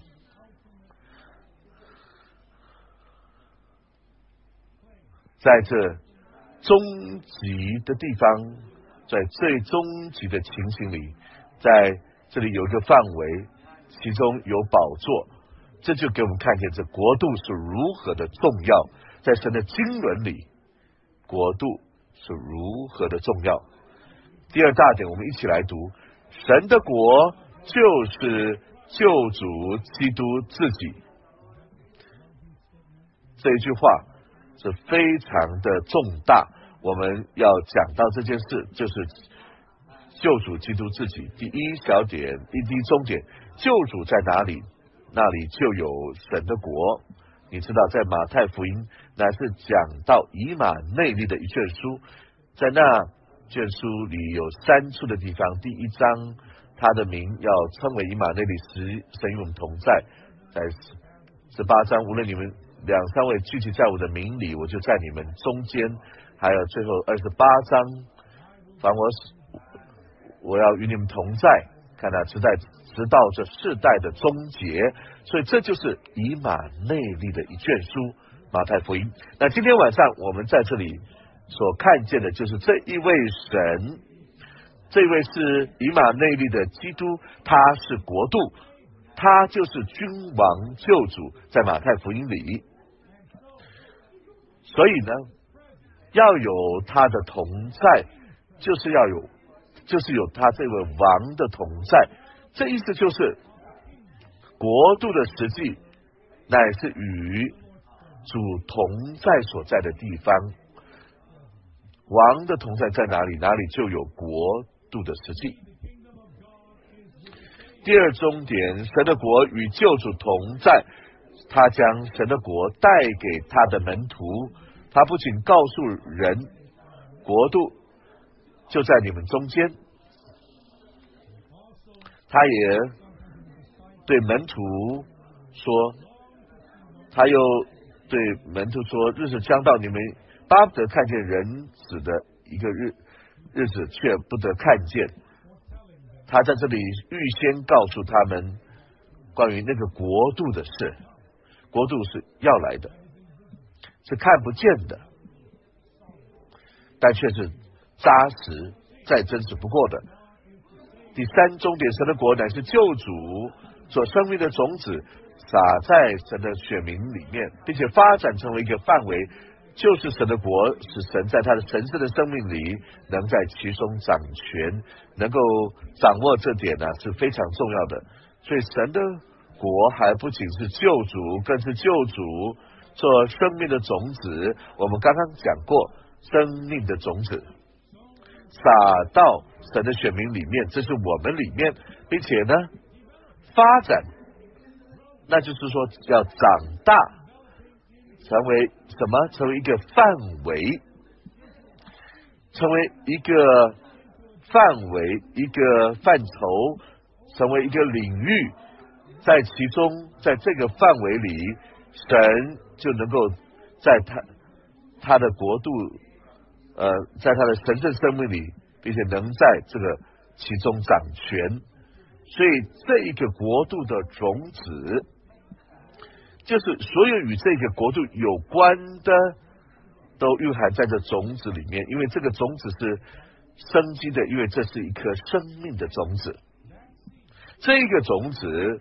在这终极的地方，在最终极的情形里，在这里有一个范围，其中有宝座，这就给我们看见这国度是如何的重要。在神的经纶里，国度是如何的重要。第二大点，我们一起来读，神的国就是救主基督自己。这一句话是非常的重大，我们要讲到这件事，就是救主基督自己。第一小点，第一中点，救主在哪里，那里就有神的国。你知道，在马太福音乃是讲到以马内利的一卷书，在那卷书里有三处的地方，第一章他的名要称为以马内利，使神与我们同在。在十八章，无论你们两三位聚集在我的名里，我就在你们中间。还有最后二十八章，凡我我要与你们同在，看他直在直到这世代的终结。所以这就是以马内利的一卷书，马太福音。那今天晚上我们在这里所看见的就是这一位神，这位是以马内利的基督，他是国度，他就是君王救主，在马太福音里。所以呢，要有他的同在，就是要有就是有他这位王的同在。这意思就是国度的实际乃是与主同在所在的地方。王的同在在哪里，哪里就有国度的实际。第二重点，神的国与救主同在，他将神的国带给他的门徒。他不仅告诉人国度就在你们中间，他也对门徒说，他又对门徒说，日子将到，你们巴不得看见人子的一个日日子，却不得看见。他在这里预先告诉他们关于那个国度的事，国度是要来的，是看不见的，但却是扎实再真实不过的。第三重点，神的国乃是救主所生命的种子撒在神的选民里面，并且发展成为一个范围，就是神的国使神在他的神圣的生命里能在其中掌权，能够掌握这点呢、啊、是非常重要的。所以神的国还不仅是救主，更是救主做生命的种子。我们刚刚讲过生命的种子撒到神的选民里面，这是我们里面，并且呢发展，那就是说要长大，成为什么？成为一个范围，成为一个范围，一个范畴，成为一个领域，在其中，在这个范围里，神就能够在他他的国度，呃，在他的神圣生命里，并且能在这个其中掌权。所以这一个国度的种子，就是所有与这个国度有关的，都蕴含在这种子里面。因为这个种子是生机的，因为这是一颗生命的种子。这一个种子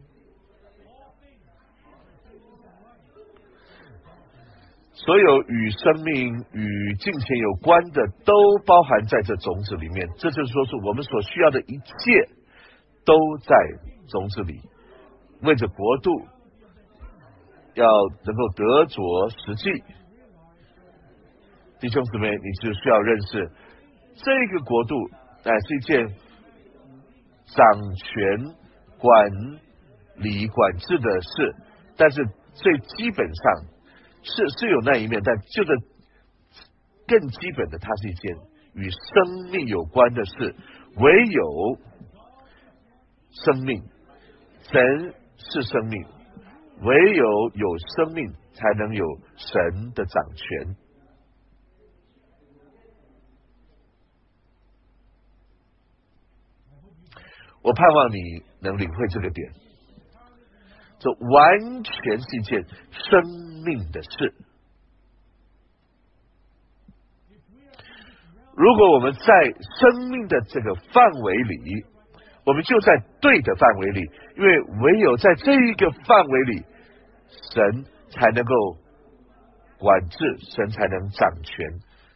所有与生命与金钱有关的都包含在这种子里面。这就是说是我们所需要的一切都在种子里，为着国度要能够得着实际。弟兄姊妹，你就需要认识这个国度乃是一件掌权管理管制的事，但是最基本上是是有那一面，但就是更基本的，它是一件与生命有关的事。唯有生命，神是生命，唯有有生命才能有神的掌权。我盼望你能领会这个点，这完全是一件生命的事。如果我们在生命的这个范围里，我们就在对的范围里，因为唯有在这一个范围里，神才能够管制，神才能掌权。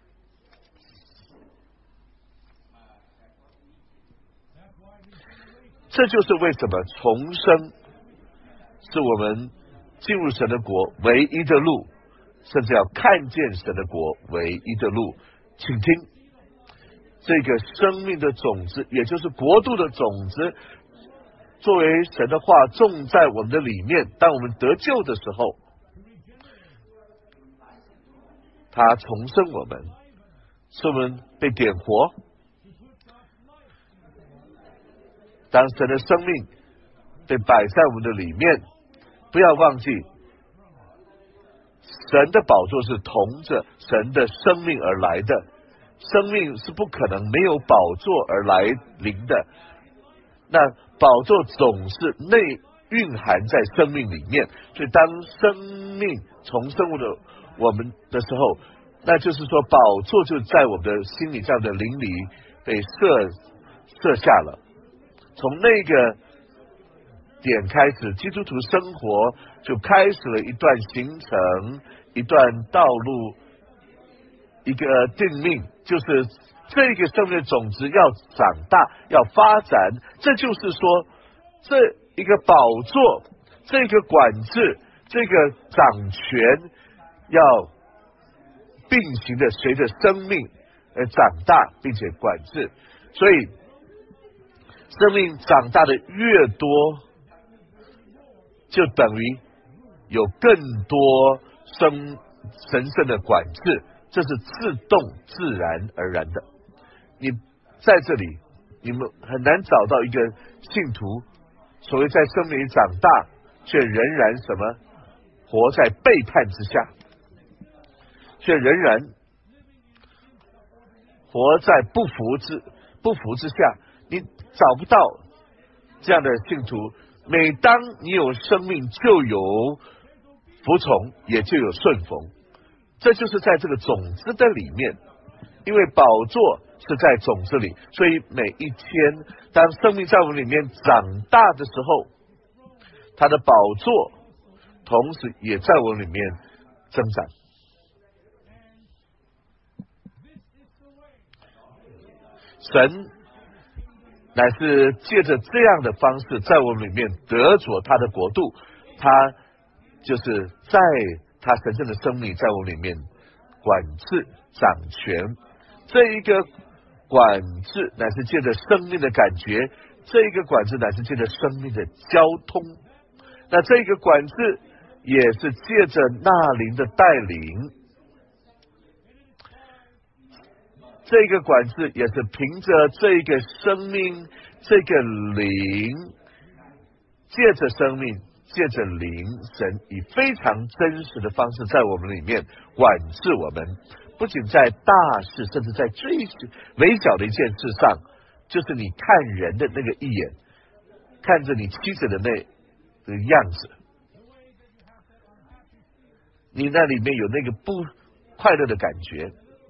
这就是为什么重生是我们进入神的国唯一的路，甚至要看见神的国唯一的路。请听，这个生命的种子，也就是国度的种子，作为神的话种在我们的里面。当我们得救的时候，他重生我们，使我们被点活， 当神的生命被摆在我们的里面，不要忘记神的宝座是同着神的生命而来的，生命是不可能没有宝座而来临的，那宝座总是内蕴含在生命里面，所以当生命重生的我们的时候，那就是说宝座就在我们的心里，在我们的灵里被设设下了。从那个点开始，基督徒生活就开始了一段行程，一段道路，一个定命，就是这个生命的种子要长大，要发展。这就是说，这一个宝座，这个管制，这个掌权，要并行的随着生命而长大，并且管制。所以生命长大的越多，就等于有更多生神圣的管制，这是自动自然而然的。你在这里，你们很难找到一个信徒，所谓在生命里长大，却仍然什么活在背叛之下，却仍然活在不服之不服之下，你找不到这样的信徒。每当你有生命，就有服从，也就有顺服，这就是在这个种子的里面，因为宝座是在种子里，所以每一天当生命在我们里面长大的时候，它的宝座同时也在我们里面增长。神乃是借着这样的方式在我们里面得着他的国度，他就是在他神圣的生命在我们里面管制掌权。这一个管制乃是借着生命的感觉，这一个管制乃是借着生命的交通，那这个管制也是借着那灵的带领，这个管制也是凭着这个生命，这个灵，借着生命，借着灵，神以非常真实的方式在我们里面管制我们，不仅在大事，甚至在最微小的一件事上，就是你看人的那个一眼，看着你妻子的那个样子，你那里面有那个不快乐的感觉，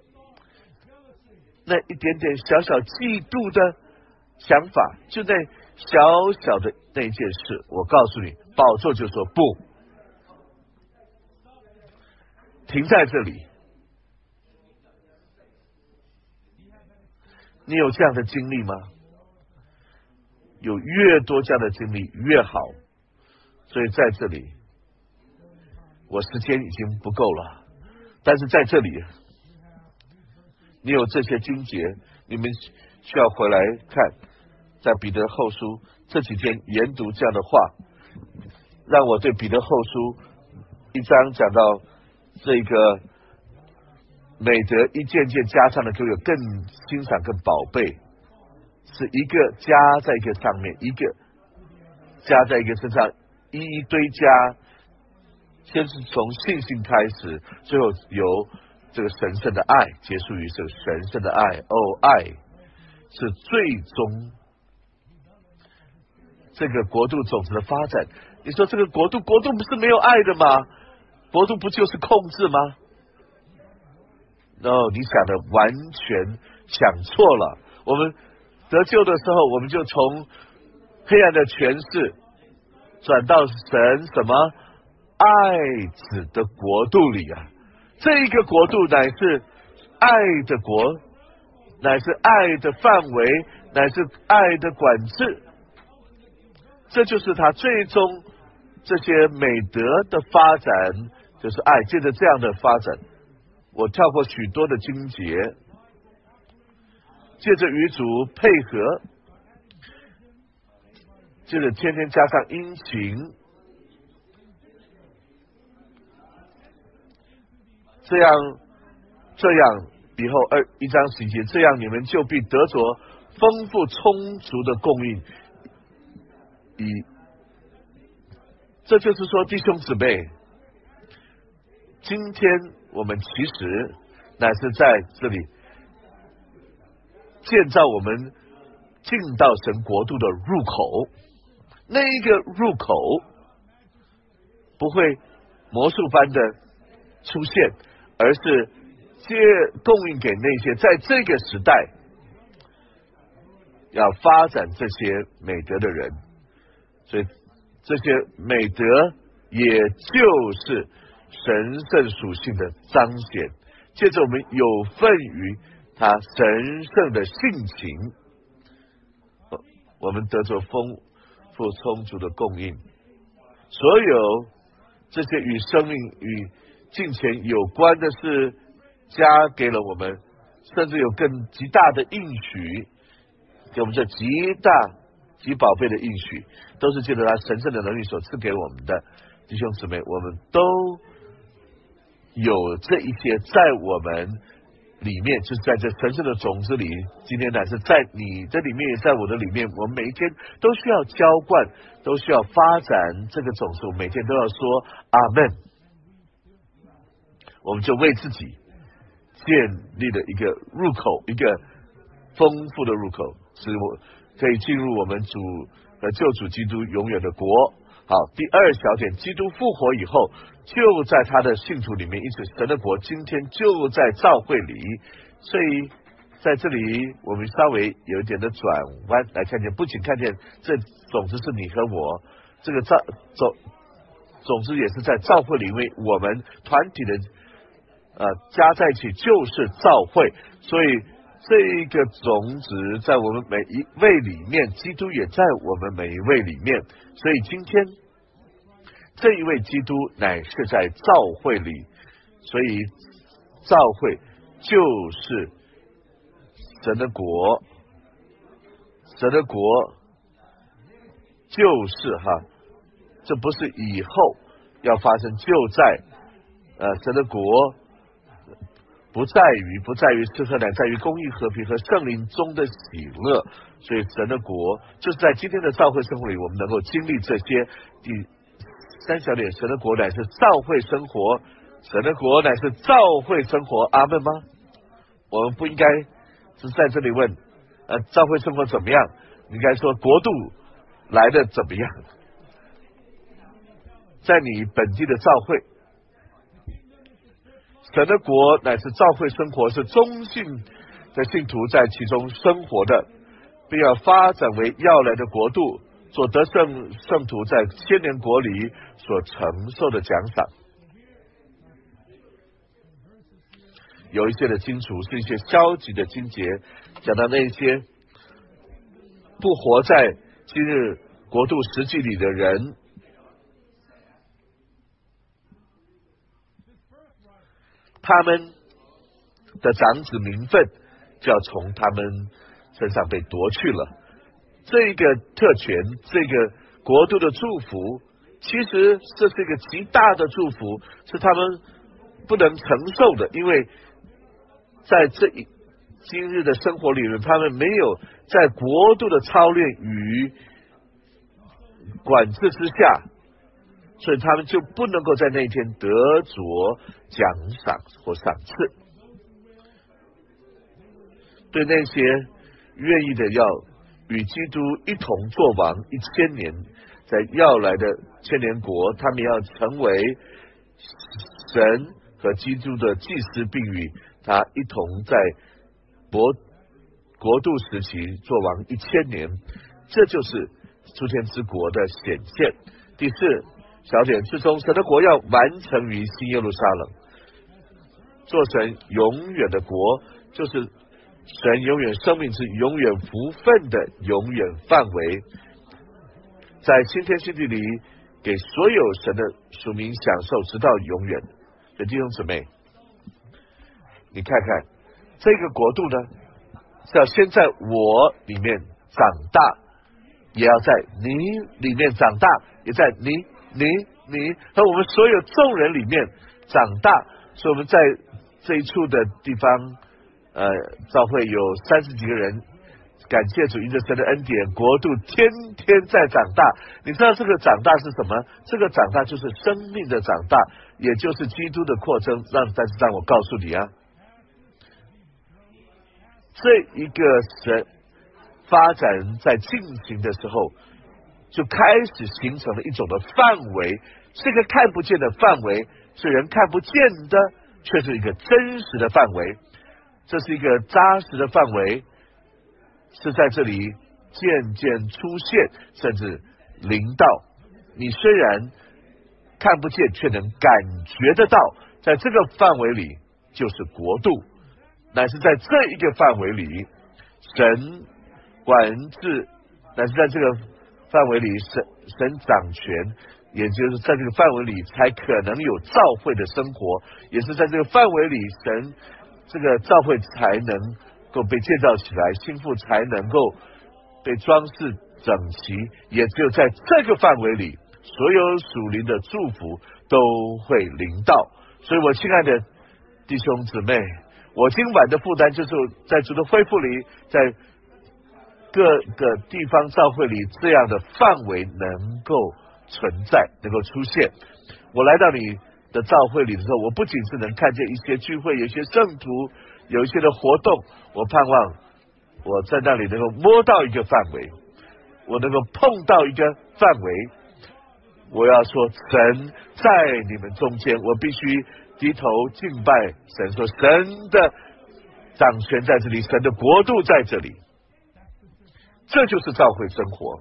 那一点点小小嫉妒的想法，就那小小的那件事，我告诉你，宝座就说不，停在这里。你有这样的经历吗？有越多这样的经历越好。所以在这里，我时间已经不够了，但是在这里，你有这些经节，你们需要回来看，在彼得后书这几天研读这样的话，让我对彼得后书一章讲到这个美德一件件加上的，给我更欣赏更宝贝，是一个加在一个上面，一个加在一个身上，一一堆加，先是从信心开始，最后由这个神圣的爱结束于这个神圣的爱。哦，爱是最终这个国度种子的发展。你说这个国度，国度不是没有爱的吗？国度不就是控制吗？ no， 你想的完全想错了。我们得救的时候，我们就从黑暗的权势转到神什么爱子的国度里啊！这一个国度乃是爱的国，乃是爱的范围，乃是爱的管制。这就是他最终这些美德的发展，就是爱。借着这样的发展，我跳过许多的经节，借着与主配合，借着天天加上殷勤，这样这样以后二一章十节，这样你们就必得着丰富充足的供应， 以这就是说，弟兄姊妹，今天我们其实乃是在这里建造我们进到神国度的入口，那一个入口不会魔术般的出现，而是借供应给那些在这个时代要发展这些美德的人，所以这些美德也就是神圣属性的彰显，借着我们有份于他神圣的性情，我们得着丰富充足的供应，所有这些与生命与金钱有关的事加给了我们，甚至有更极大的应许给我们，这极大极宝贝的应许都是借着他神圣的能力所赐给我们的。弟兄姊妹，我们都有这一些在我们里面，就是在这神圣的种子里，今天乃是在你的里面也在我的里面，我们每一天都需要浇灌，都需要发展这个种子，我们每天都要说阿们，我们就为自己建立了一个入口，一个丰富的入口，使我可以进入我们主和救主基督永远的国。好，第二小点，基督复活以后就在他的信徒里面，因此神的国今天就在教会里，所以在这里我们稍微有一点的转弯来看见，不仅看见这种子是你和我，这个造种种子也是在教会里，因为我们团体的呃加在一起就是教会，所以这个种子在我们每一位里面，基督也在我们每一位里面，所以今天这一位基督乃是在教会里，所以教会就是神的国，神的国就是哈，这不是以后要发生，就在呃神的国不在于不在于吃喝，乃在于公义和平和圣灵中的喜乐，所以神的国就是在今天的教会生活里，我们能够经历这些。第三小点，神的国乃是教会生活，神的国乃是教会生活，阿们吗？我们不应该只在这里问呃教会生活怎么样，应该说国度来的怎么样，在你本地的教会，神的国乃是教会生活，是忠信的信徒在其中生活的，并要发展为要来的国度，做得胜圣徒在千年国里所承受的奖赏。有一些的经处是一些消极的经节，讲到那些不活在今日国度实际里的人，他们的长子名分就要从他们身上被夺去了。这个特权，这个国度的祝福，其实这是一个极大的祝福，是他们不能承受的，因为在这一今日的生活里面，他们没有在国度的操练与管制之下，所以他们就不能够在那一天得着奖赏或赏赐。对那些愿意的要与基督一同作王一千年，在要来的千年国，他们要成为神和基督的祭司，并与他一同在国国度时期作王一千年，这就是诸天之国的显现。第四小点之中，神的国要完成于新耶路撒冷，做神永远的国，就是神永远生命之永远福分的永远范围，在新天新地里给所有神的属民享受直到永远。所以弟兄姊妹，你看看这个国度呢，是要先在我里面长大，也要在你里面长大，也在你你你和我们所有众人里面长大。所以我们在这一处的地方呃，教会有三十几个人， 感谢主，因着神的恩典，国度天天在长大。你知道这个长大是什么？这个长大就是生命的长大，也就是基督的扩增。让但是让我告诉你啊，这一个神发展在进行的时候，就开始形成了一种的范围，是一个看不见的范围，是人看不见的，却是一个真实的范围。这是一个扎实的范围，是在这里渐渐出现，甚至临到。你虽然看不见，却能感觉得到，在这个范围里就是国度，乃是在这一个范围里，神管制，乃是在这个范围里，神神掌权，也就是在这个范围里才可能有教会的生活，也是在这个范围里，神这个教会才能够被建造起来，心腹才能够被装饰整齐。也只有在这个范围里，所有属灵的祝福都会临到。所以我亲爱的弟兄姊妹，我今晚的负担就是在主的恢复里，在各个地方教会里这样的范围能够存在，能够出现。我来到你的教会里的时候，我不仅是能看见一些聚会，有一些圣徒，有一些的活动，我盼望我在那里能够摸到一个范围，我能够碰到一个范围。我要说神在你们中间，我必须低头敬拜神，说神的掌权在这里，神的国度在这里，这就是教会生活。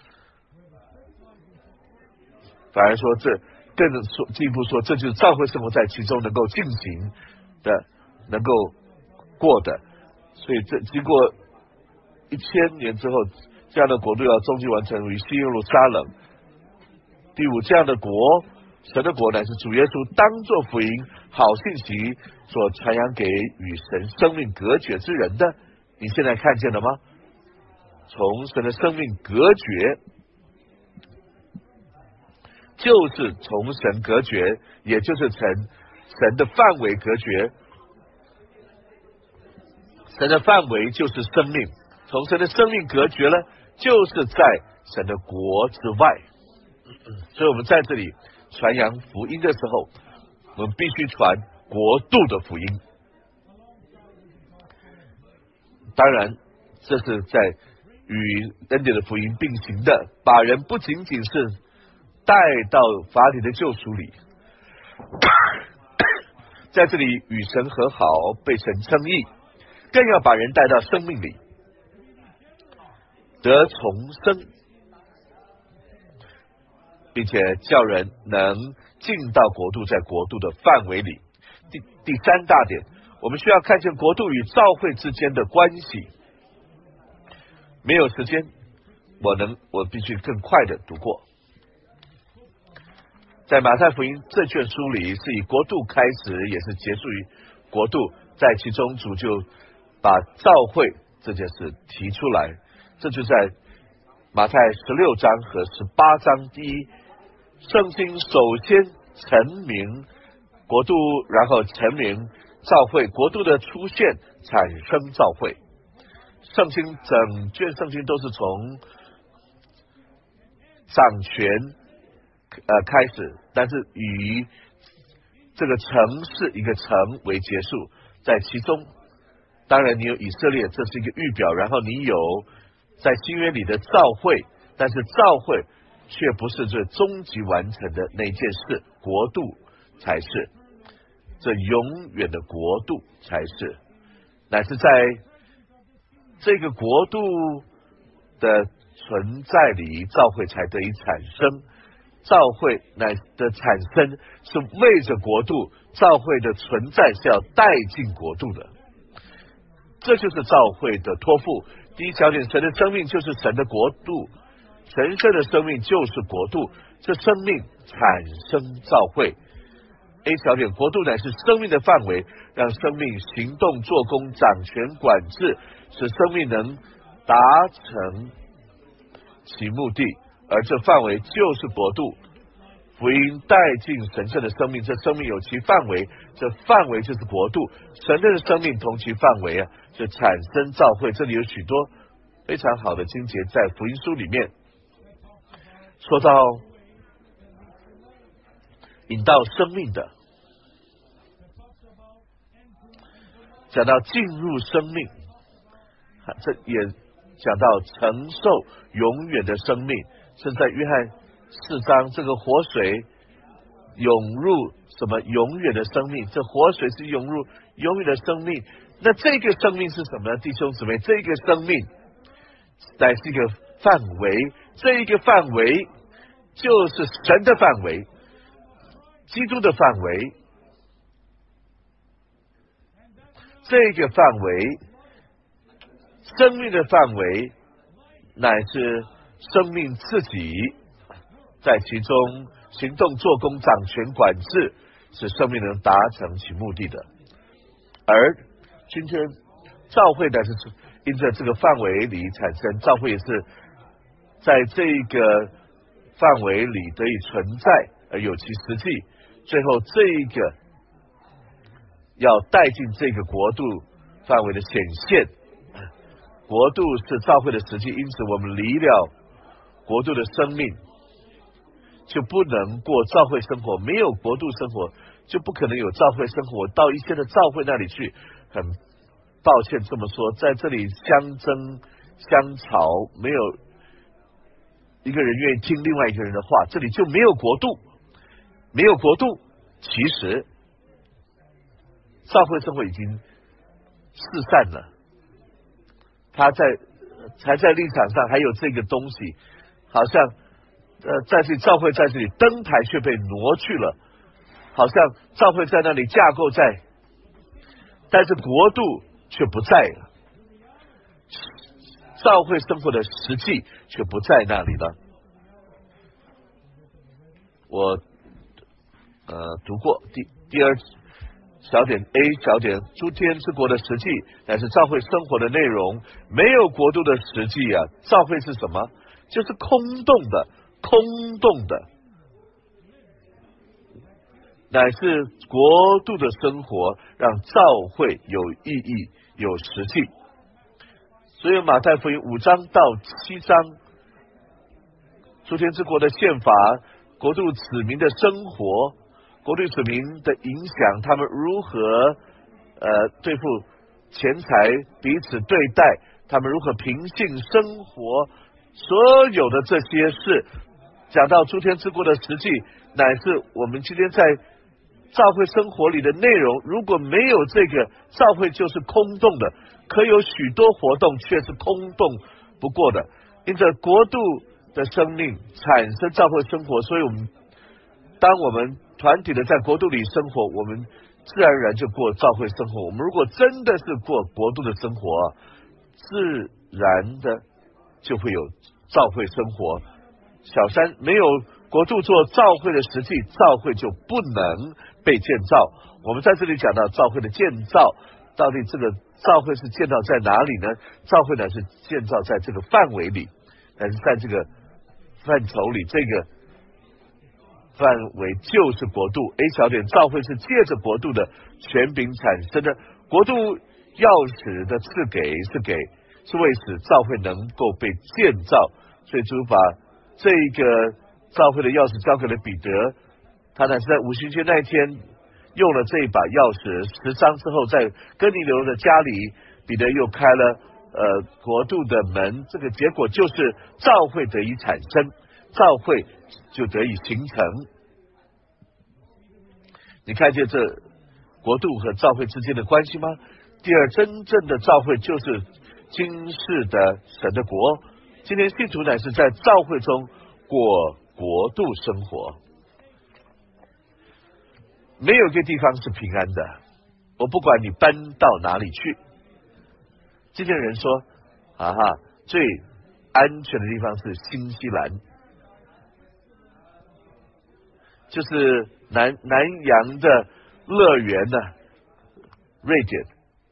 反而说这更说进一步说，这就是教会生活在其中能够进行的，能够过的。所以这经过一千年之后，这样的国度要终极完成于新耶路撒冷。第五，这样的国，神的国乃是主耶稣当作福音好信息所传扬给与神生命隔绝之人的。你现在看见了吗？从神的生命隔绝，就是从神隔绝，也就是从神的范围隔绝。神的范围就是生命，从神的生命隔绝了，就是在神的国之外。所以我们在这里传扬福音的时候，我们必须传国度的福音。当然这是在与恩典的福音并行的，把人不仅仅是带到法理的救赎里，在这里与神和好，被神称义，更要把人带到生命里，得重生，并且叫人能进到国度，在国度的范围里。第第三大点，我们需要看见国度与教会之间的关系。没有时间，我能我必须更快的读过。在马太福音这卷书里，是以国度开始，也是结束于国度，在其中主就把教会这件事提出来。这就在马太十六章和十八章。第一，圣经首先陈明国度，然后陈明教会，国度的出现产生教会。圣经整卷圣经都是从掌权呃开始，但是以这个城市一个城为结束，在其中当然你有以色列，这是一个预表，然后你有在新约里的教会，但是教会却不是这终极完成的那件事，国度才是，这永远的国度才是，乃是在这个国度的存在里，教会才得以产生。教会乃的产生是为着国度，教会的存在是要带进国度的，这就是教会的托付。第一小点，神的生命就是神的国度，神圣的生命就是国度，这生命产生教会。A 小点，国度乃是生命的范围，让生命行动、做工、掌权、管制，使生命能达成其目的，而这范围就是国度。福音带进神圣的生命，这生命有其范围，这范围就是国度。神圣的生命同其范围啊，就产生教会。这里有许多非常好的经节，在福音书里面说到引到生命的，讲到进入生命，这也讲到承受永远的生命。是在约翰四章，这个活水涌入什么永远的生命？这活水是涌入永远的生命。那这个生命是什么呢？弟兄姊妹，这个生命乃是一个范围，这一个范围就是神的范围，基督的范围。这个范围，生命的范围，乃是生命自己在其中行动、做工、掌权、管制，使生命能达成其目的的。而今天教会呢，是因着这个范围里产生，教会也是在这个范围里得以存在，而有其实际。最后这一个要带进这个国度范围的显现，国度是教会的实际，因此我们离了国度的生命，就不能过教会生活。没有国度生活，就不可能有教会生活。到一些的教会那里去，很抱歉这么说，在这里相争相吵，没有一个人愿意听另外一个人的话，这里就没有国度。没有国度，其实教会生活已经四散了，他在才在立场上还有这个东西，好像呃在这里教会在这里灯台却被挪去了，好像教会在那里架构在，但是国度却不在了，教会生活的实际却不在那里了。我呃读过第第二小点 A 小点，诸天之国的实际乃是教会生活的内容，没有国度的实际啊。教会是什么？就是空洞的，空洞的，乃是国度的生活，让教会有意义、有实际。所以马太福音五章到七章，诸天之国的宪法，国度子民的生活，国度子民的影响，他们如何呃对付钱财，彼此对待，他们如何平静生活，所有的这些事，讲到诸天之国的实际，乃是我们今天在教会生活里的内容。如果没有这个，教会就是空洞的，可有许多活动却是空洞不过的。因着国度的生命产生教会生活，所以我们当我们团体的在国度里生活，我们自然而然就过教会生活。我们如果真的是过国度的生活，自然的就会有教会生活。小三没有国度做教会的实际，教会就不能被建造。我们在这里讲到教会的建造，到底这个教会是建造在哪里呢？教会呢是建造在这个范围里，但是在这个范畴里，这个范围就是国度。 A 小点，教会是借着国度的权柄产生的，国度钥匙的赐给是给是为使教会能够被建造，所以主把这个教会的钥匙交给了彼得，他呢是在五旬节那一天用了这一把钥匙，十章之后在哥尼流的家里，彼得又开了呃国度的门，这个结果就是教会得以产生，教会就得以形成。你看见这国度和教会之间的关系吗？第二，真正的教会就是今世的神的国，今天信徒乃是在教会中过国度生活。没有一个地方是平安的，我不管你搬到哪里去。今天人说啊哈，最安全的地方是新西兰，就是南南洋的乐园呢，瑞典。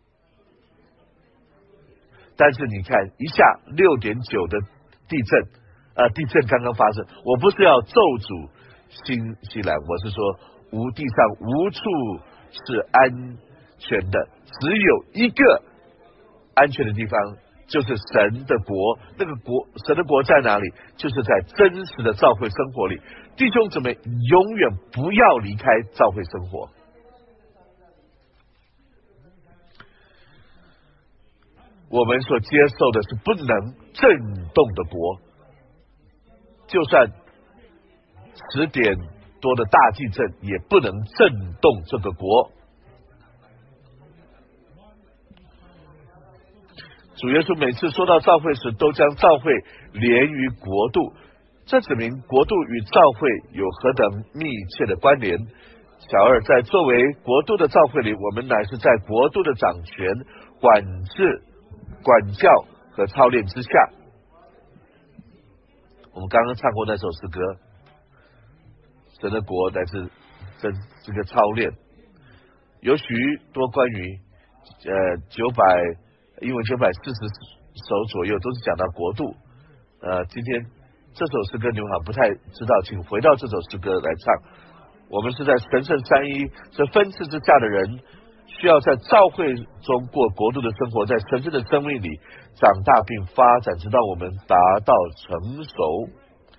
但是你看一下六点九的地震，呃，地震刚刚发生，我不是要咒诅新西兰，我是说无地上无处是安全的，只有一个安全的地方， 就是神的国。那个国，神的国在哪里？就是在真实的教会生活里。弟兄姊妹，永远不要离开教会生活。我们所接受的是不能震动的国，就算十点多的大地震也不能震动这个国。主耶稣每次说到教会时，都将教会连于国度，这指明国度与教会有何等密切的关联。小二，在作为国度的教会里，我们乃是在国度的掌权、管制、管教和操练之下。我们刚刚唱过那首诗歌，神的国乃是这这个操练，有许多关于呃九百英文九百四十首左右都是讲到国度。呃，今天这首诗歌你们好像不太知道，请回到这首诗歌来唱。我们是在神圣三一这分次之下的人，需要在教会中过国度的生活，在神圣的生命里长大并发展，直到我们达到成熟。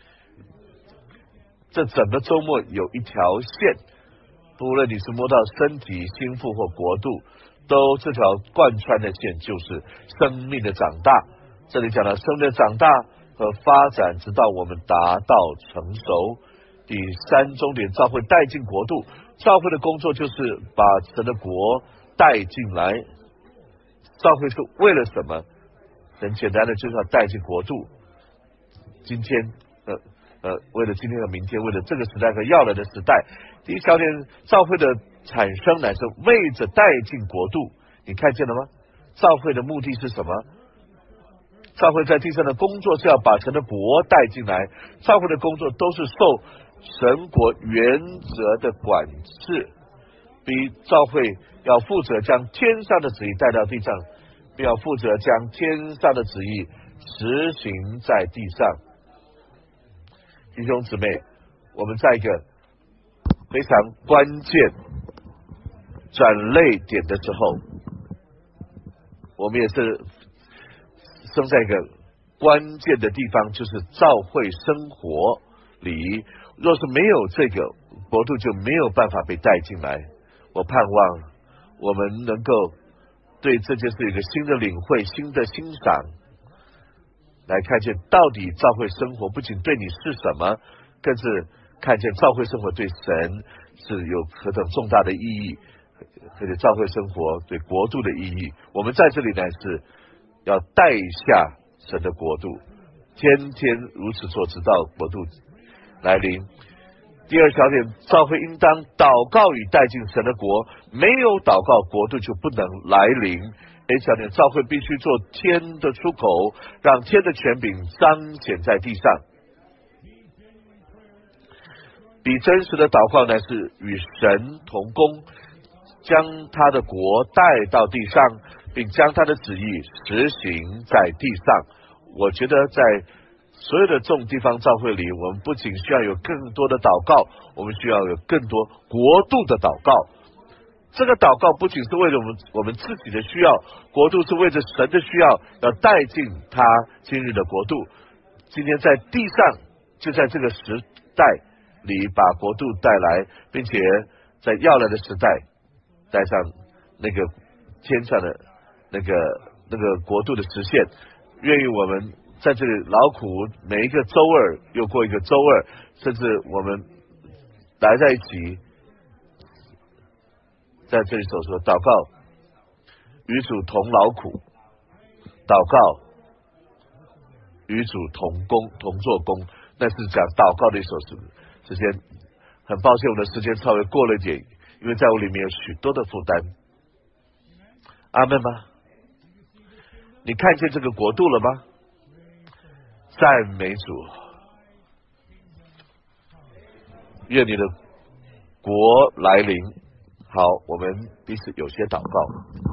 这整个周末有一条线，不论你是摸到身体、心腹或国度，都这条贯穿的线就是生命的长大。这里讲到生命的长大和发展，直到我们达到成熟。第三重点，教会带进国度。教会的工作就是把神的国带进来。教会是为了什么？很简单的，就是要带进国度。今天呃呃，为了今天和明天，为了这个时代和要来的时代。第一小点，教会的产生乃是为着带进国度。你看见了吗？教会的目的是什么？教会在地上的工作是要把神的国带进来。教会的工作都是受神国原则的管制，比教会要负责将天上的旨意带到地上，并要负责将天上的旨意实行在地上。弟兄姊妹，我们在一个非常关键转捩点的时候，我们也是生在一个关键的地方，就是教会生活里，若是没有这个国度，就没有办法被带进来。我盼望我们能够对这件事有一个新的领会、新的欣赏，来看见到底教会生活不仅对你是什么，更是看见教会生活对神是有何等重大的意义，而且教会生活对国度的意义。我们在这里呢是要带下神的国度，天天如此做，直到国度来临。第二小点，教会应当祷告与带进神的国，没有祷告，国度就不能来临。第三小点，教会必须做天的出口，让天的权柄彰显在地上。比真实的祷告呢，是与神同工，将他的国带到地上，并将他的旨意实行在地上。我觉得在所有的众地方教会里，我们不仅需要有更多的祷告，我们需要有更多国度的祷告。这个祷告不仅是为了我们我们自己的需要，国度是为着神的需要，要带进他今日的国度。今天在地上，就在这个时代里把国度带来，并且在要来的时代带上那个天上的那个那个国度的实现。愿意我们在这里劳苦，每一个周二又过一个周二，甚至我们来在一起，在这里所说祷告，与主同劳苦，祷告与主同工同做工，那是讲祷告的一首诗。之前很抱歉我的时间稍微过了一点，因为在我里面有许多的负担。阿们吗？你看见这个国度了吗？赞美主，愿你的国来临。好，我们彼此有些祷告。